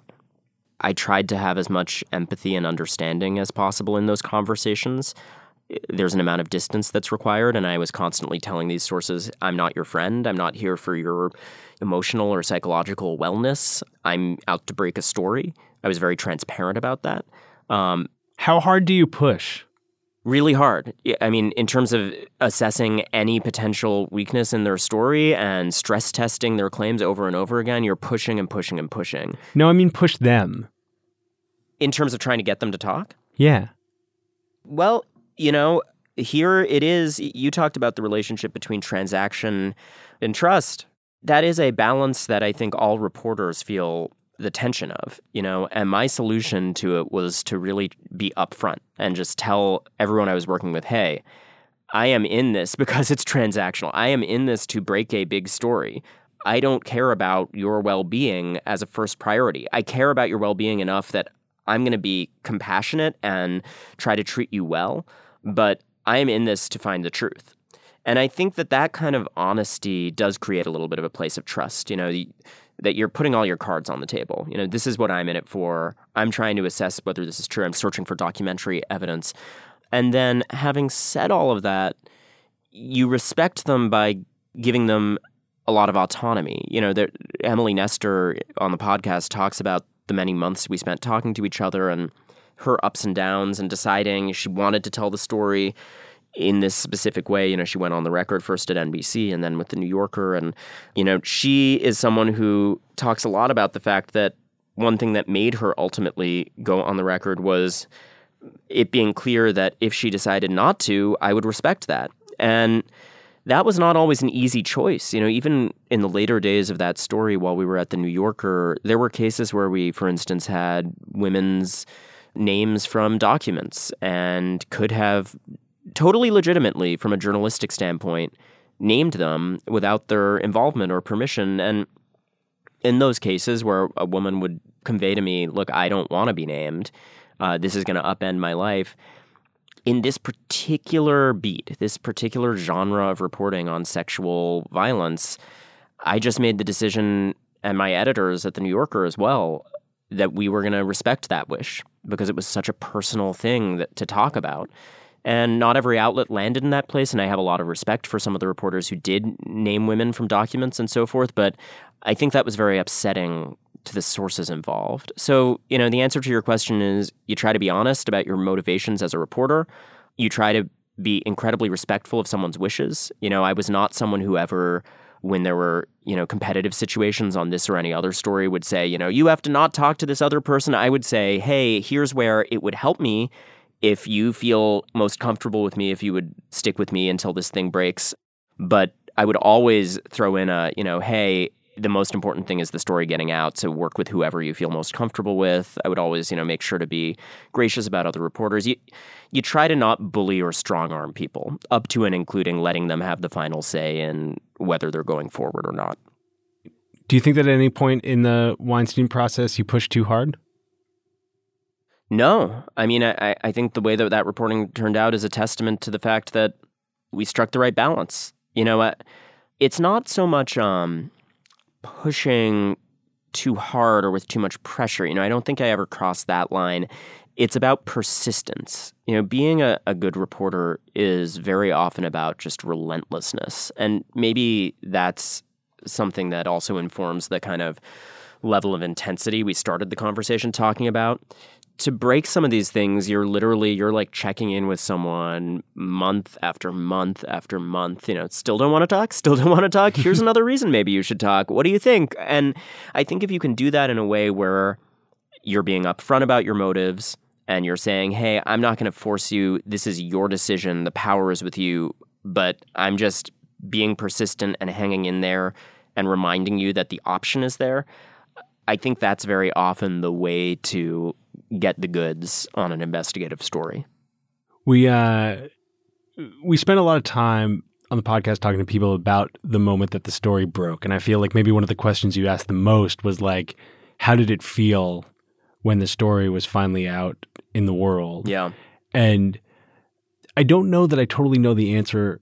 D: I tried to have as much empathy and understanding as possible in those conversations. There's an amount of distance that's required, and I was constantly telling these sources, I'm not your friend. I'm not here for your emotional or psychological wellness. I'm out to break a story. I was very transparent about that.
E: How hard do you push?
D: Really hard. I mean, in terms of assessing any potential weakness in their story and stress testing their claims over and over again, you're pushing and pushing and pushing.
E: No, I mean push them.
D: In terms of trying to get them to talk?
E: Yeah.
D: Well, here it is. You talked about the relationship between transaction and trust. That is a balance that I think all reporters feel the tension of, and my solution to it was to really be upfront and just tell everyone I was working with, hey, I am in this because it's transactional. I am in this to break a big story. I don't care about your well-being as a first priority. I care about your well-being enough that I'm going to be compassionate and try to treat you well, but I am in this to find the truth. And I think that kind of honesty does create a little bit of a place of trust, that you're putting all your cards on the table. This is what I'm in it for. I'm trying to assess whether this is true. I'm searching for documentary evidence. And then having said all of that, you respect them by giving them a lot of autonomy. Emily Nestor on the podcast talks about the many months we spent talking to each other and her ups and downs and deciding she wanted to tell the story. in this specific way. She went on the record first at NBC and then with The New Yorker. And, she is someone who talks a lot about the fact that one thing that made her ultimately go on the record was it being clear that if she decided not to, I would respect that. And that was not always an easy choice. Even in the later days of that story while we were at The New Yorker, there were cases where we, for instance, had women's names from documents and could have totally legitimately, from a journalistic standpoint, named them without their involvement or permission. And in those cases where a woman would convey to me, look, I don't want to be named, this is going to upend my life. In this particular beat, this particular genre of reporting on sexual violence, I just made the decision, and my editors at The New Yorker as well, that we were going to respect that wish because it was such a personal thing to talk about. And not every outlet landed in that place, and I have a lot of respect for some of the reporters who did name women from documents and so forth, but I think that was very upsetting to the sources involved. So, the answer to your question is you try to be honest about your motivations as a reporter. You try to be incredibly respectful of someone's wishes. I was not someone who ever, when there were, competitive situations on this or any other story, would say, you have to not talk to this other person. I would say, hey, here's where it would help me if you feel most comfortable with me, if you would stick with me until this thing breaks. But I would always throw in hey, the most important thing is the story getting out, so work with whoever you feel most comfortable with. I would always, make sure to be gracious about other reporters. You try to not bully or strong-arm people, up to and including letting them have the final say in whether they're going forward or not.
E: Do you think that at any point in the Weinstein process you pushed too hard?
D: No. I mean, I think the way that reporting turned out is a testament to the fact that we struck the right balance. It's not so much pushing too hard or with too much pressure. I don't think I ever crossed that line. It's about persistence. Being a good reporter is very often about just relentlessness. And maybe that's something that also informs the kind of level of intensity we started the conversation talking about. To break some of these things, you're like checking in with someone month after month after month. Still don't want to talk. Here's another reason maybe you should talk. What do you think? And I think if you can do that in a way where you're being upfront about your motives and you're saying, hey, I'm not going to force you. This is your decision. The power is with you. But I'm just being persistent and hanging in there and reminding you that the option is there. I think that's very often the way to get the goods on an investigative story.
E: We spent a lot of time on the podcast talking to people about the moment that the story broke. And I feel like maybe one of the questions you asked the most was like, how did it feel when the story was finally out in the world?
D: Yeah.
E: And I don't know that I totally know the answer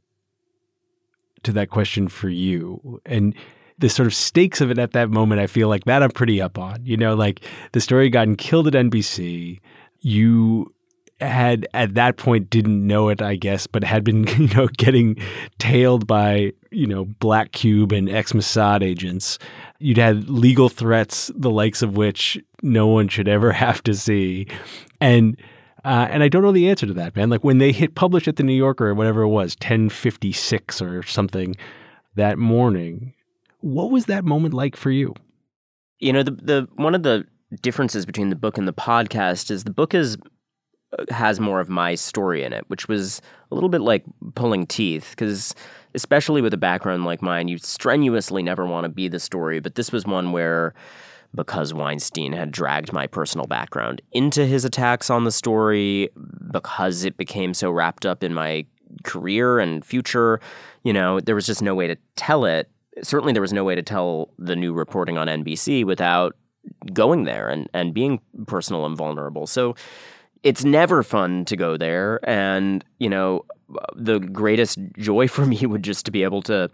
E: to that question for you. And the sort of stakes of it at that moment, I feel like that I'm pretty up on. Like the story gotten killed at NBC. You had at that point didn't know it, I guess, but had been, getting tailed by, Black Cube and ex-Mossad agents. You'd had legal threats, the likes of which no one should ever have to see. And I don't know the answer to that, man. Like when they hit publish at The New Yorker or whatever it was, 10:56 or something that morning, what was that moment like for you?
D: The one of the differences between the book and the podcast is the book has more of my story in it, which was a little bit like pulling teeth, because especially with a background like mine, you strenuously never want to be the story. But this was one where, because Weinstein had dragged my personal background into his attacks on the story, because it became so wrapped up in my career and future, there was just no way to tell it. Certainly there was no way to tell the new reporting on NBC without going there and being personal and vulnerable. So it's never fun to go there. And, the greatest joy for me would just to be able to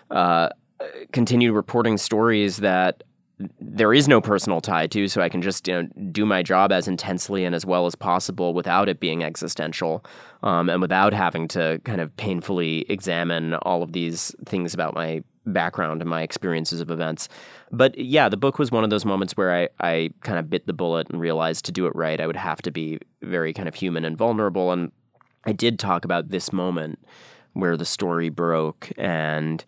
D: continue reporting stories that there is no personal tie to, so I can just do my job as intensely and as well as possible without it being existential, and without having to kind of painfully examine all of these things about my background and my experiences of events. But yeah, the book was one of those moments where I kind of bit the bullet and realized to do it right, I would have to be very kind of human and vulnerable. And I did talk about this moment where the story broke, and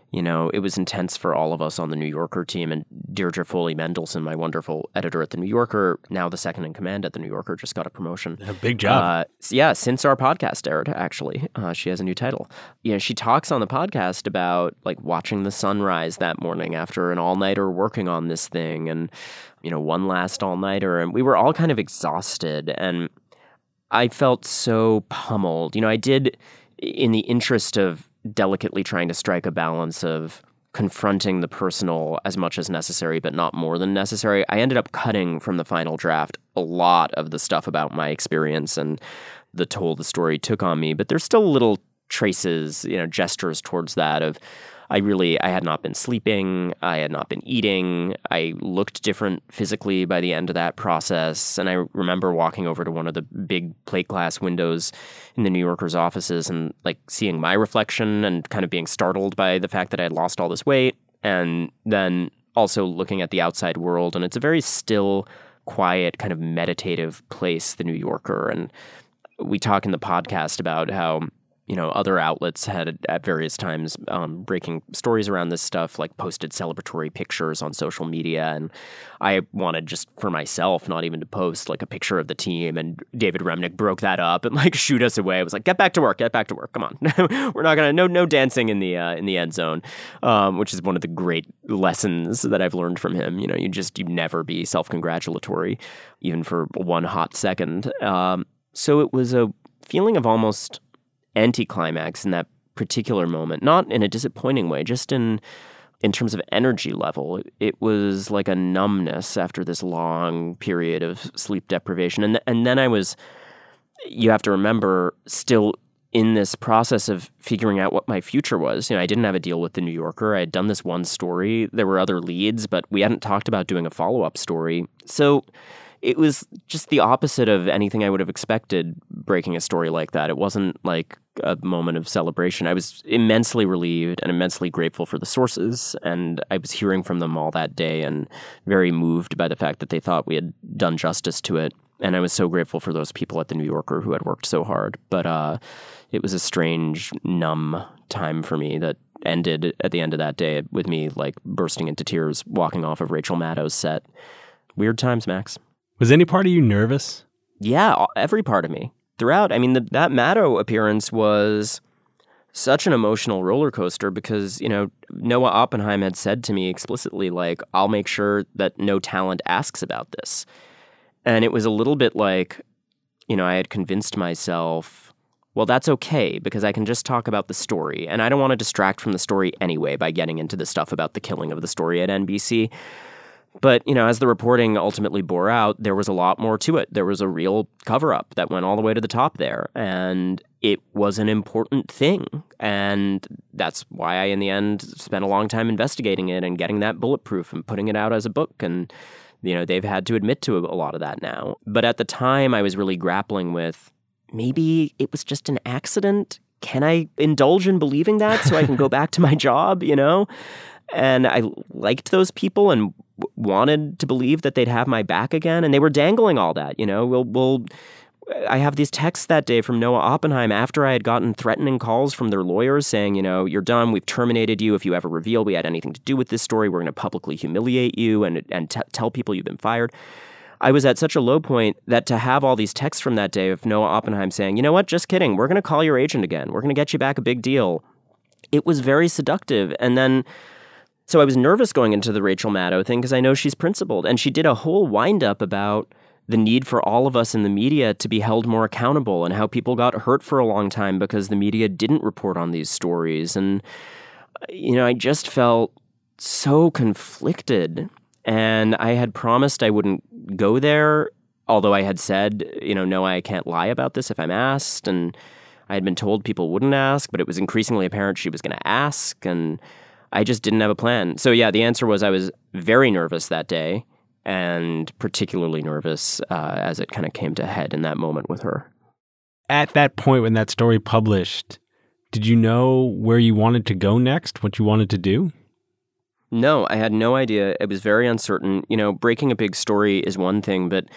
D: it was intense for all of us on the New Yorker team. And Deirdre Foley Mendelson, my wonderful editor at the New Yorker, now the second in command at the New Yorker, just got a promotion.
E: Big job.
D: Since our podcast aired, actually, she has a new title. She talks on the podcast about like watching the sunrise that morning after an all-nighter working on this thing, and one last all-nighter, and we were all kind of exhausted, and I felt so pummeled. I did, in the interest of delicately trying to strike a balance of confronting the personal as much as necessary, but not more than necessary, I ended up cutting from the final draft a lot of the stuff about my experience and the toll the story took on me. But there's still little traces, gestures towards that of I had not been sleeping, I had not been eating, I looked different physically by the end of that process, and I remember walking over to one of the big plate glass windows in the New Yorker's offices and like seeing my reflection and kind of being startled by the fact that I had lost all this weight, and then also looking at the outside world, and it's a very still, quiet, kind of meditative place, the New Yorker, and we talk in the podcast about how other outlets had at various times breaking stories around this stuff, like posted celebratory pictures on social media. And I wanted just for myself, not even to post like a picture of the team. And David Remnick broke that up and like shooed us away. I was like, get back to work. Come on. We're not going to, no dancing in the end zone, which is one of the great lessons that I've learned from him. You never be self-congratulatory, even for one hot second. So it was a feeling of almost anticlimax in that particular moment, not in a disappointing way, just in terms of energy level. It was like a numbness after this long period of sleep deprivation. And then I was, you have to remember, still in this process of figuring out what my future was. I didn't have a deal with the New Yorker. I had done this one story. There were other leads, but we hadn't talked about doing a follow-up story. So it was just the opposite of anything I would have expected breaking a story like that. It wasn't like a moment of celebration. I was immensely relieved and immensely grateful for the sources, and I was hearing from them all that day and very moved by the fact that they thought we had done justice to it. And I was so grateful for those people at the New Yorker who had worked so hard. But it was a strange, numb time for me that ended at the end of that day with me like bursting into tears, walking off of Rachel Maddow's set. Weird times, Max.
E: Was any part of you nervous?
D: Yeah, every part of me. Throughout, I mean, that Maddow appearance was such an emotional roller coaster because, Noah Oppenheim had said to me explicitly, like, I'll make sure that no talent asks about this. And it was a little bit like, I had convinced myself, well, that's okay because I can just talk about the story. And I don't want to distract from the story anyway by getting into the stuff about the killing of the story at NBC. But, as the reporting ultimately bore out, there was a lot more to it. There was a real cover-up that went all the way to the top there. And it was an important thing. And that's why I, in the end, spent a long time investigating it and getting that bulletproof and putting it out as a book. And, they've had to admit to a lot of that now. But at the time, I was really grappling with, maybe it was just an accident. Can I indulge in believing that so I can go back to my job, And I liked those people and wanted to believe that they'd have my back again. And they were dangling all that, I have these texts that day from Noah Oppenheim after I had gotten threatening calls from their lawyers saying, you're done. We've terminated you. If you ever reveal we had anything to do with this story, we're going to publicly humiliate you and tell people you've been fired. I was at such a low point that to have all these texts from that day of Noah Oppenheim saying, you know what, just kidding. We're going to call your agent again. We're going to get you back a big deal. It was very seductive. And then so I was nervous going into the Rachel Maddow thing because I know she's principled. And she did a whole wind-up about the need for all of us in the media to be held more accountable and how people got hurt for a long time because the media didn't report on these stories. And, I just felt so conflicted. And I had promised I wouldn't go there, although I had said, no, I can't lie about this if I'm asked. And I had been told people wouldn't ask, but it was increasingly apparent she was going to ask. And I just didn't have a plan. So yeah, the answer was I was very nervous that day and particularly nervous as it kind of came to head in that moment with her.
E: At that point when that story published, did you know where you wanted to go next, what you wanted to do?
D: No, I had no idea. It was very uncertain. Breaking a big story is one thing, but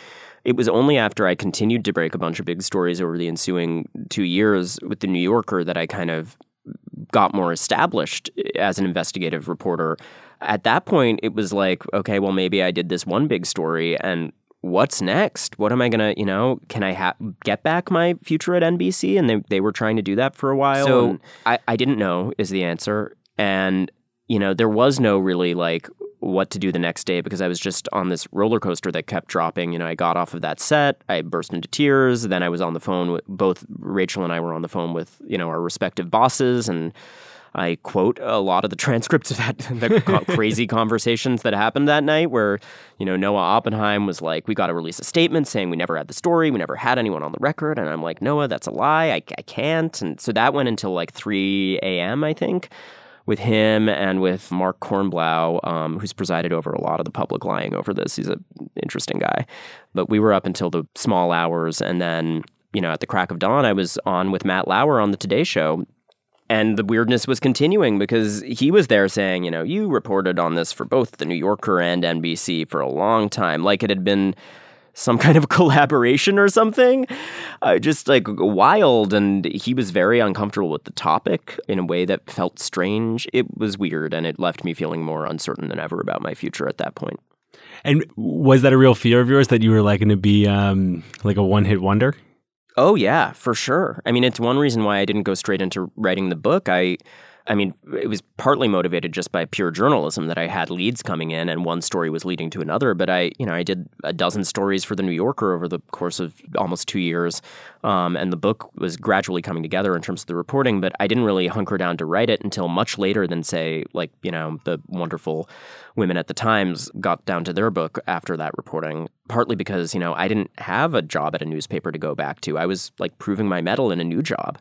D: it was only after I continued to break a bunch of big stories over the ensuing 2 years with the New Yorker that I kind of got more established as an investigative reporter. At that point, it was like, okay, well, maybe I did this one big story, and what's next? What am I going to, can I get back my future at NBC? And they were trying to do that for a while. So I didn't know is the answer. And, there was no really like what to do the next day because I was just on this roller coaster that kept dropping. I got off of that set. I burst into tears. Then I was on the phone with both Rachel and I were on the phone with, our respective bosses. And I quote a lot of the transcripts of the crazy conversations that happened that night where, Noah Oppenheim was like, we got to release a statement saying we never had the story. We never had anyone on the record. And I'm like, Noah, that's a lie. I can't. And so that went until like 3 a.m., I think, with him and with Mark Kornblau, who's presided over a lot of the public lying over this. He's an interesting guy. But we were up until the small hours. And then, at the crack of dawn, I was on with Matt Lauer on the Today Show. And the weirdness was continuing because he was there saying, you reported on this for both The New Yorker and NBC for a long time, like it had been some kind of collaboration or something, just like wild. And he was very uncomfortable with the topic in a way that felt strange. It was weird, and it left me feeling more uncertain than ever about my future at that point.
E: And was that a real fear of yours that you were like going to be like a one-hit wonder?
D: Oh, yeah, for sure. I mean, it's one reason why I didn't go straight into writing the book. I mean, it was partly motivated just by pure journalism that I had leads coming in and one story was leading to another. But I did a dozen stories for The New Yorker over the course of almost 2 years. And the book was gradually coming together in terms of the reporting. But I didn't really hunker down to write it until much later than, say, like, the wonderful women at the Times got down to their book after that reporting, partly because, I didn't have a job at a newspaper to go back to. I was like proving my mettle in a new job.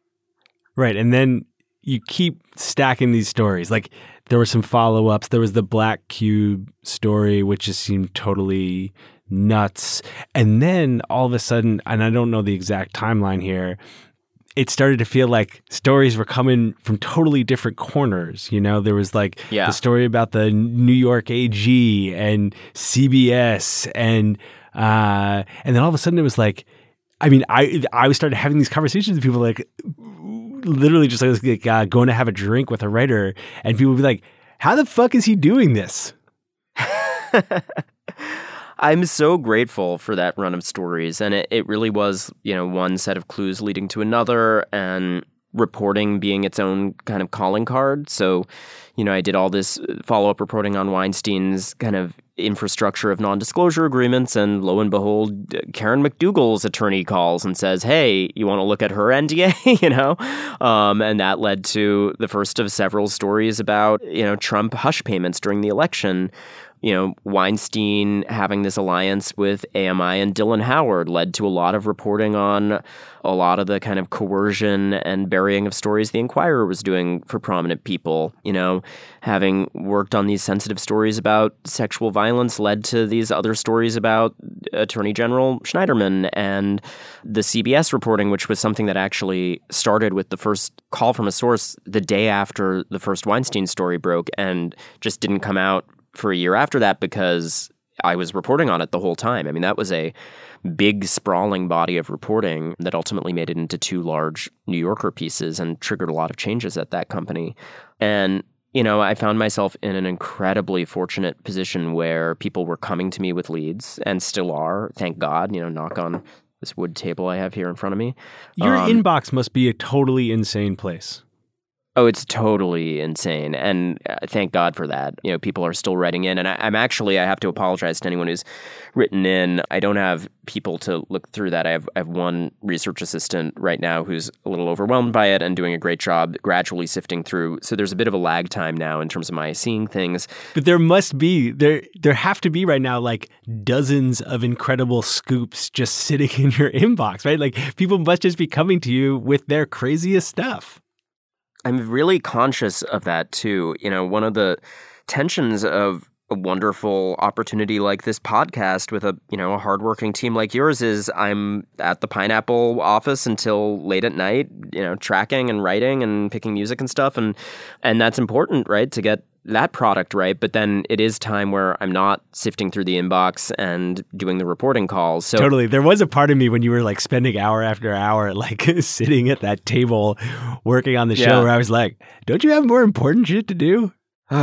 E: Right. And then you keep stacking these stories. Like there were some follow-ups. There was the Black Cube story, which just seemed totally nuts. And then all of a sudden, and I don't know the exact timeline here, it started to feel like stories were coming from totally different corners. There was like the story about the New York AG and CBS and then all of a sudden it was like, I mean, I started having these conversations with people like literally just like going to have a drink with a writer, and people would be like, how the fuck is he doing this?
D: I'm so grateful for that run of stories. And it really was, one set of clues leading to another, and reporting being its own kind of calling card. So, I did all this follow-up reporting on Weinstein's kind of infrastructure of non-disclosure agreements, and lo and behold, Karen McDougal's attorney calls and says, hey, you want to look at her NDA, and that led to the first of several stories about, Trump hush payments during the election. Weinstein having this alliance with AMI and Dylan Howard led to a lot of reporting on a lot of the kind of coercion and burying of stories the Inquirer was doing for prominent people. Having worked on these sensitive stories about sexual violence led to these other stories about Attorney General Schneiderman and the CBS reporting, which was something that actually started with the first call from a source the day after the first Weinstein story broke and just didn't come out for a year after that because I was reporting on it the whole time. I mean, that was a big, sprawling body of reporting that ultimately made it into 2 large New Yorker pieces and triggered a lot of changes at that company. And, I found myself in an incredibly fortunate position where people were coming to me with leads and still are, thank God, knock on this wood table I have here in front of me.
E: Your inbox must be a totally insane place.
D: Oh, it's totally insane. And thank God for that. People are still writing in. And I have to apologize to anyone who's written in. I don't have people to look through that. I have one research assistant right now who's a little overwhelmed by it and doing a great job gradually sifting through. So there's a bit of a lag time now in terms of my seeing things.
E: But there must be, there have to be right now like dozens of incredible scoops just sitting in your inbox, right? Like people must just be coming to you with their craziest stuff.
D: I'm really conscious of that too. One of the tensions of a wonderful opportunity like this podcast with a hardworking team like yours is I'm at the Pineapple office until late at night, tracking and writing and picking music and stuff. And that's important, right? To get that product right, but then it is time where I'm not sifting through the inbox and doing the reporting calls. So
E: Totally. There was a part of me when you were like spending hour after hour, like sitting at that table working on the show where I was like, don't you have more important shit to do?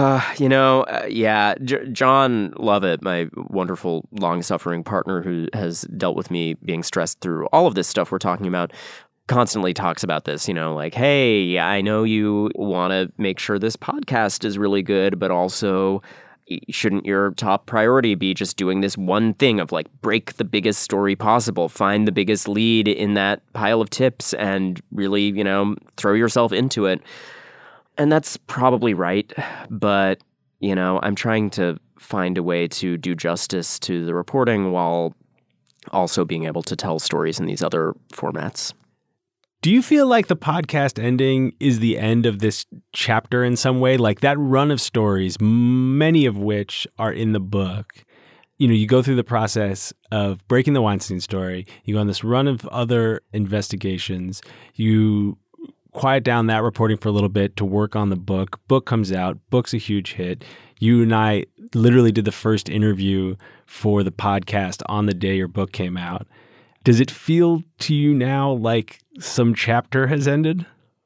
D: John Lovett, my wonderful long-suffering partner who has dealt with me being stressed through all of this stuff we're talking about, constantly talks about this, like, hey, I know you want to make sure this podcast is really good, but also shouldn't your top priority be just doing this one thing of like break the biggest story possible, find the biggest lead in that pile of tips and really, throw yourself into it. And that's probably right, but, I'm trying to find a way to do justice to the reporting while also being able to tell stories in these other formats.
E: Do you feel like the podcast ending is the end of this chapter in some way? Like that run of stories, many of which are in the book. You go through the process of breaking the Weinstein story. You go on this run of other investigations. You quiet down that reporting for a little bit to work on the book. Book comes out. Book's a huge hit. You and I literally did the first interview for the podcast on the day your book came out. Does it feel to you now like some chapter has ended?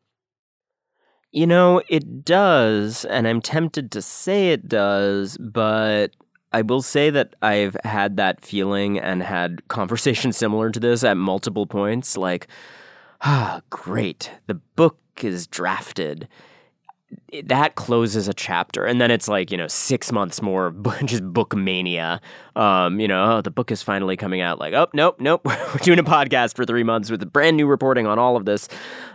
D: It does, and I'm tempted to say it does, but I will say that I've had that feeling and had conversations similar to this at multiple points, like, great, the book is drafted. That closes a chapter, and then it's like 6 months more of just book mania. The book is finally coming out. Like, oh nope, we're doing a podcast for 3 months with brand new reporting on all of this.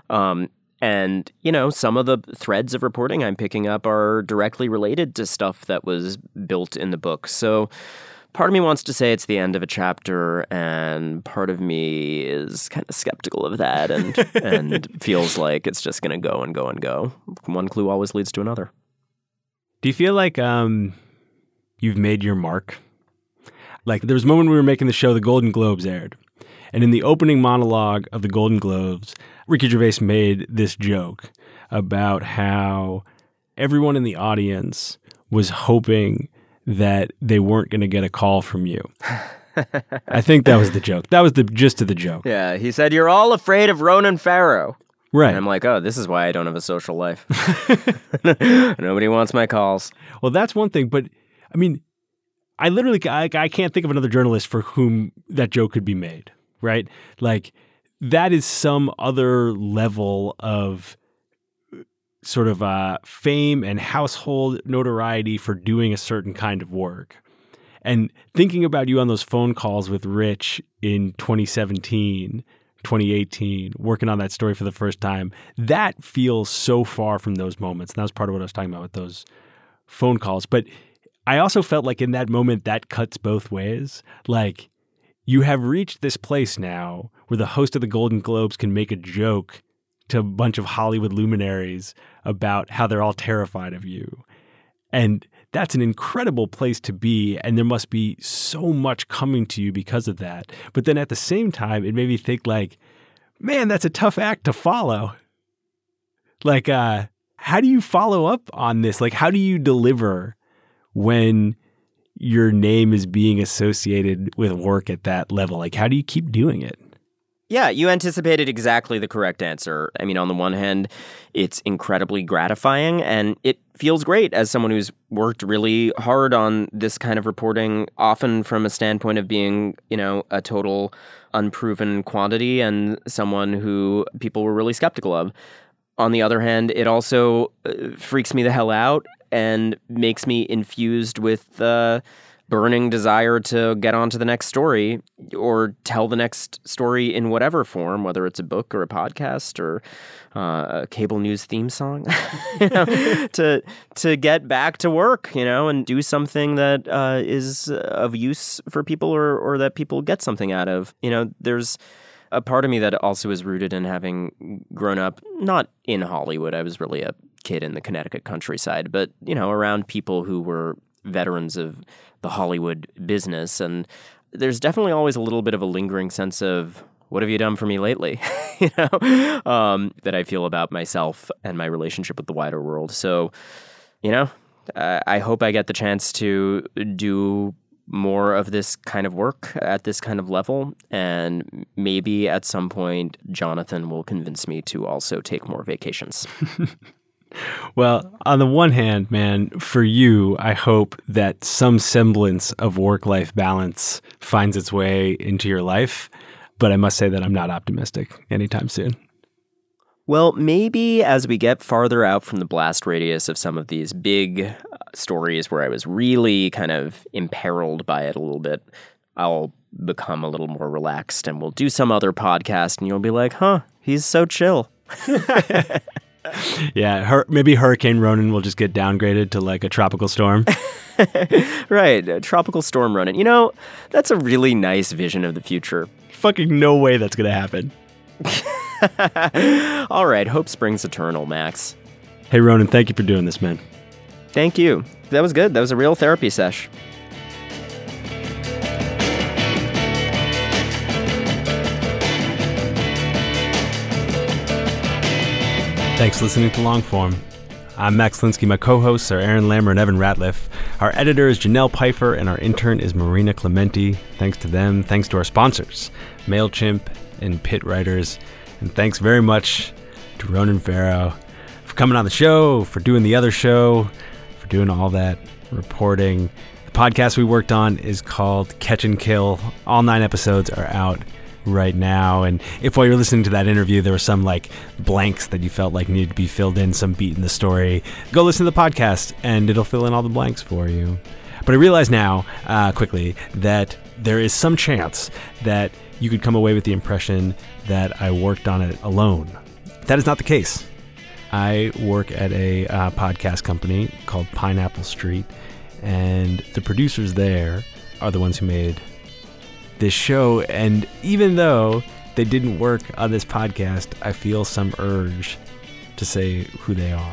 D: And some of the threads of reporting I'm picking up are directly related to stuff that was built in the book. So part of me wants to say it's the end of a chapter, and part of me is kind of skeptical of that and feels like it's just going to go and go and go. One clue always leads to another.
E: Do you feel like you've made your mark? Like there was a moment we were making the show, the Golden Globes aired. And in the opening monologue of the Golden Globes, Ricky Gervais made this joke about how everyone in the audience was hoping that they weren't going to get a call from you. I think that was the joke. That was the gist of the joke.
D: Yeah, he said, you're all afraid of Ronan Farrow.
E: Right.
D: And I'm like, oh, this is why I don't have a social life. Nobody wants my calls.
E: Well, that's one thing. But, I mean, I literally, I can't think of another journalist for whom that joke could be made, right? Like, that is some other level of sort of fame and household notoriety for doing a certain kind of work. And thinking about you on those phone calls with Rich in 2017, 2018, working on that story for the first time, that feels so far from those moments. And that was part of what I was talking about with those phone calls. But I also felt like in that moment, that cuts both ways. Like, you have reached this place now where the host of the Golden Globes can make a joke to a bunch of Hollywood luminaries about how they're all terrified of you. And that's an incredible place to be, and there must be so much coming to you because of that. But then at the same time, it made me think like, man, that's a tough act to follow. Like, how do you follow up on this? Like, how do you deliver when your name is being associated with work at that level? Like, how do you keep doing it?
D: Yeah, you anticipated exactly the correct answer. I mean, on the one hand, it's incredibly gratifying, and it feels great as someone who's worked really hard on this kind of reporting, often from a standpoint of being, a total unproven quantity and someone who people were really skeptical of. On the other hand, it also freaks me the hell out and makes me infused with burning desire to get on to the next story or tell the next story in whatever form, whether it's a book or a podcast or a cable news theme song, to get back to work, and do something that is of use for people or that people get something out of. There's a part of me that also is rooted in having grown up, not in Hollywood. I was really a kid in the Connecticut countryside, but, around people who were veterans of the Hollywood business. And there's definitely always a little bit of a lingering sense of, what have you done for me lately? That I feel about myself and my relationship with the wider world. So, I hope I get the chance to do more of this kind of work at this kind of level. And maybe at some point, Jonathan will convince me to also take more vacations.
E: Well, on the one hand, man, for you, I hope that some semblance of work-life balance finds its way into your life. But I must say that I'm not optimistic anytime soon.
D: Well, maybe as we get farther out from the blast radius of some of these big stories where I was really kind of imperiled by it a little bit, I'll become a little more relaxed and we'll do some other podcast and you'll be like, huh, he's so chill.
E: Yeah, maybe Hurricane Ronan will just get downgraded to like a tropical storm.
D: Right, a tropical storm Ronan. You know, that's a really nice vision of the future.
E: Fucking no way that's going to happen.
D: All right, hope springs eternal, Max.
E: Hey, Ronan, thank you for doing this, man.
D: Thank you. That was good. That was a real therapy sesh.
E: Thanks for listening to Longform. I'm Max Linsky. My co-hosts are Aaron Lammer and Evan Ratliff. Our editor is Janelle Pfeiffer, and our intern is Marina Clementi. Thanks to them. Thanks to our sponsors, MailChimp and Pit Writers. And thanks very much to Ronan Farrow for coming on the show, for doing the other show, for doing all that reporting. The podcast we worked on is called Catch and Kill. All 9 episodes are out right now. And if while you're listening to that interview there were some like blanks that you felt like needed to be filled in, some beat in the story, go listen to the podcast and it'll fill in all the blanks for you. But I realize now, quickly, that there is some chance that you could come away with the impression that I worked on it alone. That is not the case. I work at a podcast company called Pineapple Street, and the producers there are the ones who made this show. And even though they didn't work on this podcast, I feel some urge to say who they are.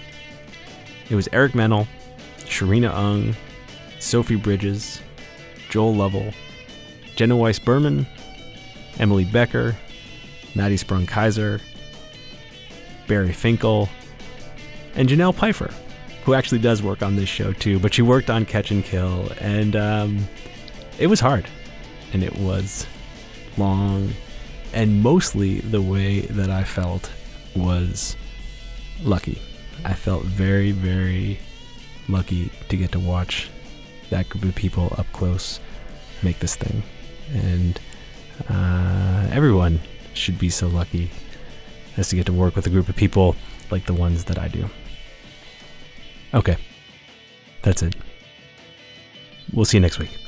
E: It was Eric Mennel, Sharina Ung, Sophie Bridges, Joel Lovell, Jenna Weiss-Berman, Emily Becker, Maddie Sprung-Kaiser, Barry Finkel, and Janelle Pfeiffer, who actually does work on this show too, but she worked on Catch and Kill, and it was hard, and it was long, and mostly the way that I felt was lucky. I felt very, very lucky to get to watch that group of people up close make this thing, and everyone should be so lucky as to get to work with a group of people like the ones that I do. Okay, that's it. We'll see you next week.